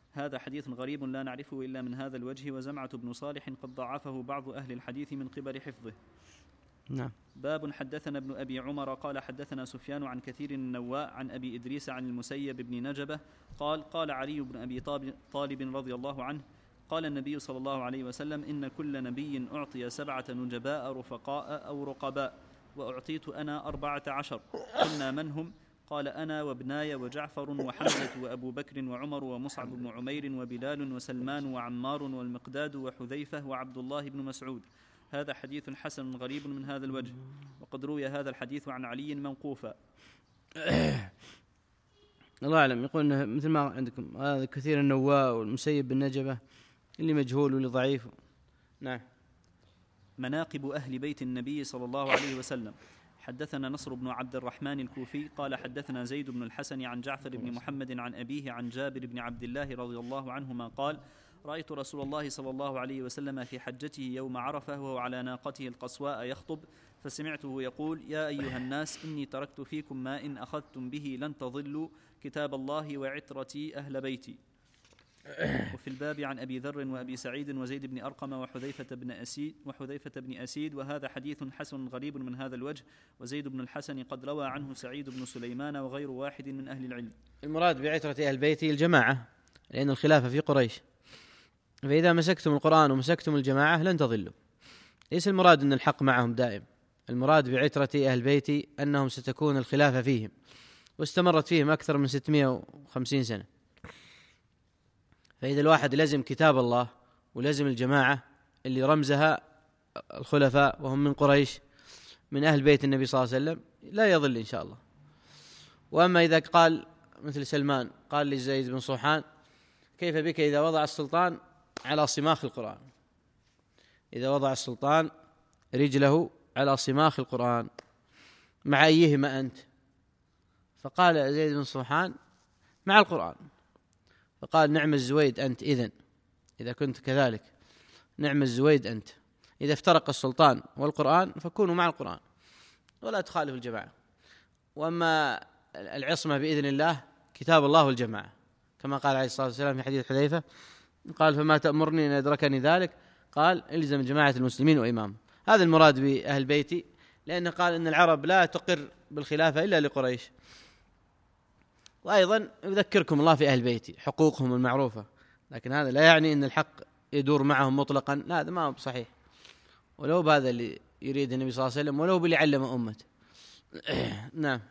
هذا حديث غريب لا نعرفه إلا من هذا الوجه، وزمعة بن صالح قد ضعفه بعض أهل الحديث من قبل حفظه. نعم. باب حدثنا ابن أبي عمر قال حدثنا سفيان عن كثير النواء عن أبي إدريس عن المسيب بن نجبة قال قال علي بن أبي طالب رضي الله عنه قال النبي صلى الله عليه وسلم إن كل نبي أعطي سبعة نجباء رفقاء أو رقباء، وأعطيت أنا أربعة عشر. قلنا من هم؟ قال أنا وابناي وجعفر وحمزة وأبو بكر وعمر ومصعب بن عمير وبلال وسلمان وعمار والمقداد وحذيفة وعبد الله بن مسعود. هذا حديث حسن غريب من هذا الوجه، وقد روي هذا الحديث عن علي موقوفا. الله أعلم. يقول مثل ما عندكم هذا كثير النواء والمسيب بالنجبة اللي مجهول واللي ضعيف. نعم. مناقب أهل بيت النبي صلى الله عليه وسلم. حدثنا نصر بن عبد الرحمن الكوفي قال حدثنا زيد بن الحسن عن جعفر بن محمد عن أبيه عن جابر بن عبد الله رضي الله عنهما قال رأيت رسول الله صلى الله عليه وسلم في حجته يوم عرفة وهو على ناقته القصواء يخطب، فسمعته يقول يا أيها الناس إني تركت فيكم ما إن أخذتم به لن تضلوا، كتاب الله وعترتي أهل بيتي. وفي الباب عن أبي ذر وأبي سعيد وزيد بن أرقم وحذيفة بن أسيد وحذيفة بن أسيد وهذا حديث حسن غريب من هذا الوجه، وزيد بن الحسن قد روى عنه سعيد بن سليمان وغير واحد من أهل العلم. المراد بعترة أهل بيتي الجماعة، لأن الخلافة في قريش، فإذا مسكتم القرآن ومسكتم الجماعة لن تضلوا. ليس المراد أن الحق معهم دائم، المراد بعترة أهل بيتي أنهم ستكون الخلافة فيهم، واستمرت فيهم أكثر من ستمائة وخمسين سنة. فإذا الواحد لزم كتاب الله ولزم الجماعة اللي رمزها الخلفاء وهم من قريش من أهل بيت النبي صلى الله عليه وسلم لا يضل إن شاء الله. وأما إذا قال مثل سلمان قال لزيد بن صوحان كيف بك إذا وضع السلطان على صماخ القرآن، إذا وضع السلطان رجله على صماخ القرآن مع أيهما أنت؟ فقال زيد بن صوحان مع القرآن. فقال نعم الزويد أنت إذن، إذا كنت كذلك نعم الزويد أنت. إذا افترق السلطان والقرآن فكونوا مع القرآن ولا تخالف الجماعة. وأما العصمة بإذن الله كتاب الله والجماعة، كما قال عليه الصلاة والسلام في حديث حذيفة قال فما تأمرني إن أدركني ذلك؟ قال إلزم جماعة المسلمين وإمام. هذا المراد بأهل بيتي، لأنه قال إن العرب لا تقر بالخلافة إلا لقريش. وأيضا يذكركم الله في أهل بيتي حقوقهم المعروفة، لكن هذا لا يعني أن الحق يدور معهم مطلقا، لا هذا ما هو صحيح، ولو بهذا اللي يريد النبي صلى الله عليه وسلم ولو باللي علم أمته. نعم.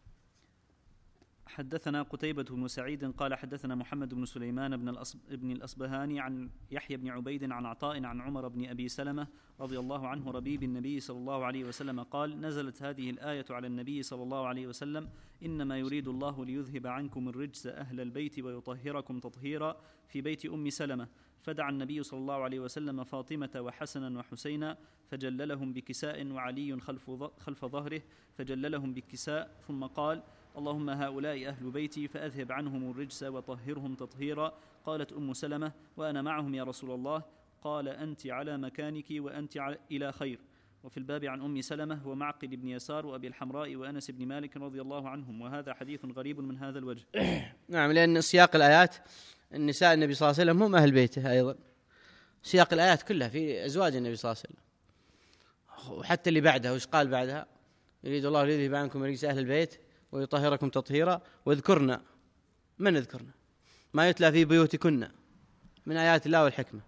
حدثنا قتيبة بن سعيد قال حدثنا محمد بن سليمان بن, الأصب بن الأصبهاني عن يحيى بن عبيد عن عطاء عن عمر بن أبي سلمة رضي الله عنه ربيب النبي صلى الله عليه وسلم قال نزلت هذه الآية على النبي صلى الله عليه وسلم إنما يريد الله ليذهب عنكم الرجس أهل البيت ويطهركم تطهيرا في بيت أم سلمة. فدعا النبي صلى الله عليه وسلم فاطمة وحسنا وحسينا فجللهم بكساء وعلي خلف, خلف ظهره فجللهم بكساء، ثم قال اللهم هؤلاء أهل بيتي فأذهب عنهم الرجس وطهرهم تطهيرا. قالت أم سلمة وأنا معهم يا رسول الله. قال أنت على مكانك وأنت إلى خير. وفي الباب عن أم سلمة ومعقل بن يسار وأبي الحمراء وأنس بن مالك رضي الله عنهم، وهذا حديث غريب من هذا الوجه. نعم، لأن سياق الآيات النساء النبي صلى الله عليه وسلم هم أهل بيته أيضا، سياق الآيات كلها في أزواج النبي صلى الله عليه وسلم. وحتى اللي بعدها وش قال بعدها؟ يريد الله ليذهب عنكم رجس أهل البيت ويطهركم تطهيرا واذكرنا. من اذكرنا؟ ما يتلى في بيوتكن من آيات الله والحكمة.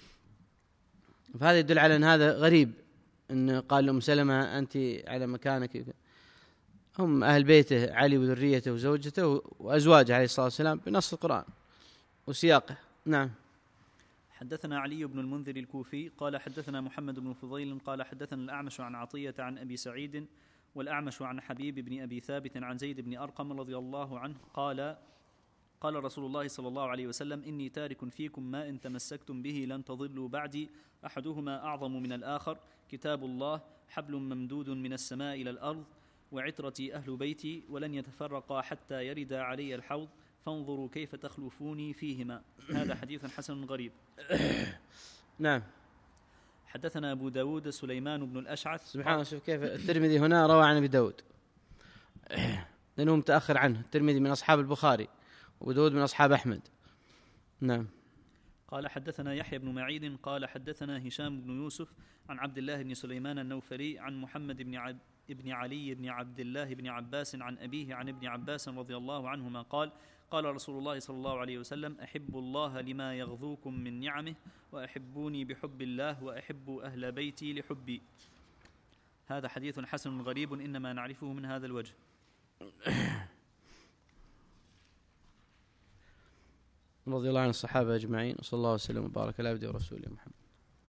فهذا يدل على أن هذا غريب، أن قال لأم سلمة أنت على مكانك. هم أهل بيته علي وذريته وزوجته وأزواجه عليه الصلاة والسلام بنص القرآن وسياقه. نعم. حدثنا علي بن المنذر الكوفي قال حدثنا محمد بن فضيل قال حدثنا الأعمش عن عطية عن أبي سعيد والأعمش عن حبيب بن أبي ثابت عن زيد بن أرقم رضي الله عنه قال قال رسول الله صلى الله عليه وسلم إني تارك فيكم ما إن تمسكتم به لن تضلوا بعدي، أحدهما أعظم من الآخر، كتاب الله حبل ممدود من السماء إلى الأرض، وعترتي أهل بيتي ولن يتفرقا حتى يرد علي الحوض، فانظروا كيف تخلفوني فيهما. هذا حديث حسن غريب. نعم. حدثنا أبو داود سليمان بن الأشعث. سبحان الله، شوف كيف الترمذي هنا روى عن أبي داود لأنه متأخر عنه. الترمذي من أصحاب البخاري وأبو داود من أصحاب أحمد. نعم. قال حدثنا يحيى بن معين قال حدثنا هشام بن يوسف عن عبد الله بن سليمان النوفلي عن محمد بن عب ابن علي بن عبد الله بن عباس عن أبيه عن ابن عباس رضي الله عنهما قال قال رسول الله صلى الله عليه وسلم أحبوا الله لما يغذوكم من نعمه وأحبوني بحب الله وأحبوا أهل بيتي لحبي. هذا حديث حسن غريب إنما نعرفه من هذا الوجه. رضي الله عن الصحابة أجمعين، وصلى الله وسلم وبارك على عبده ورسوله محمد.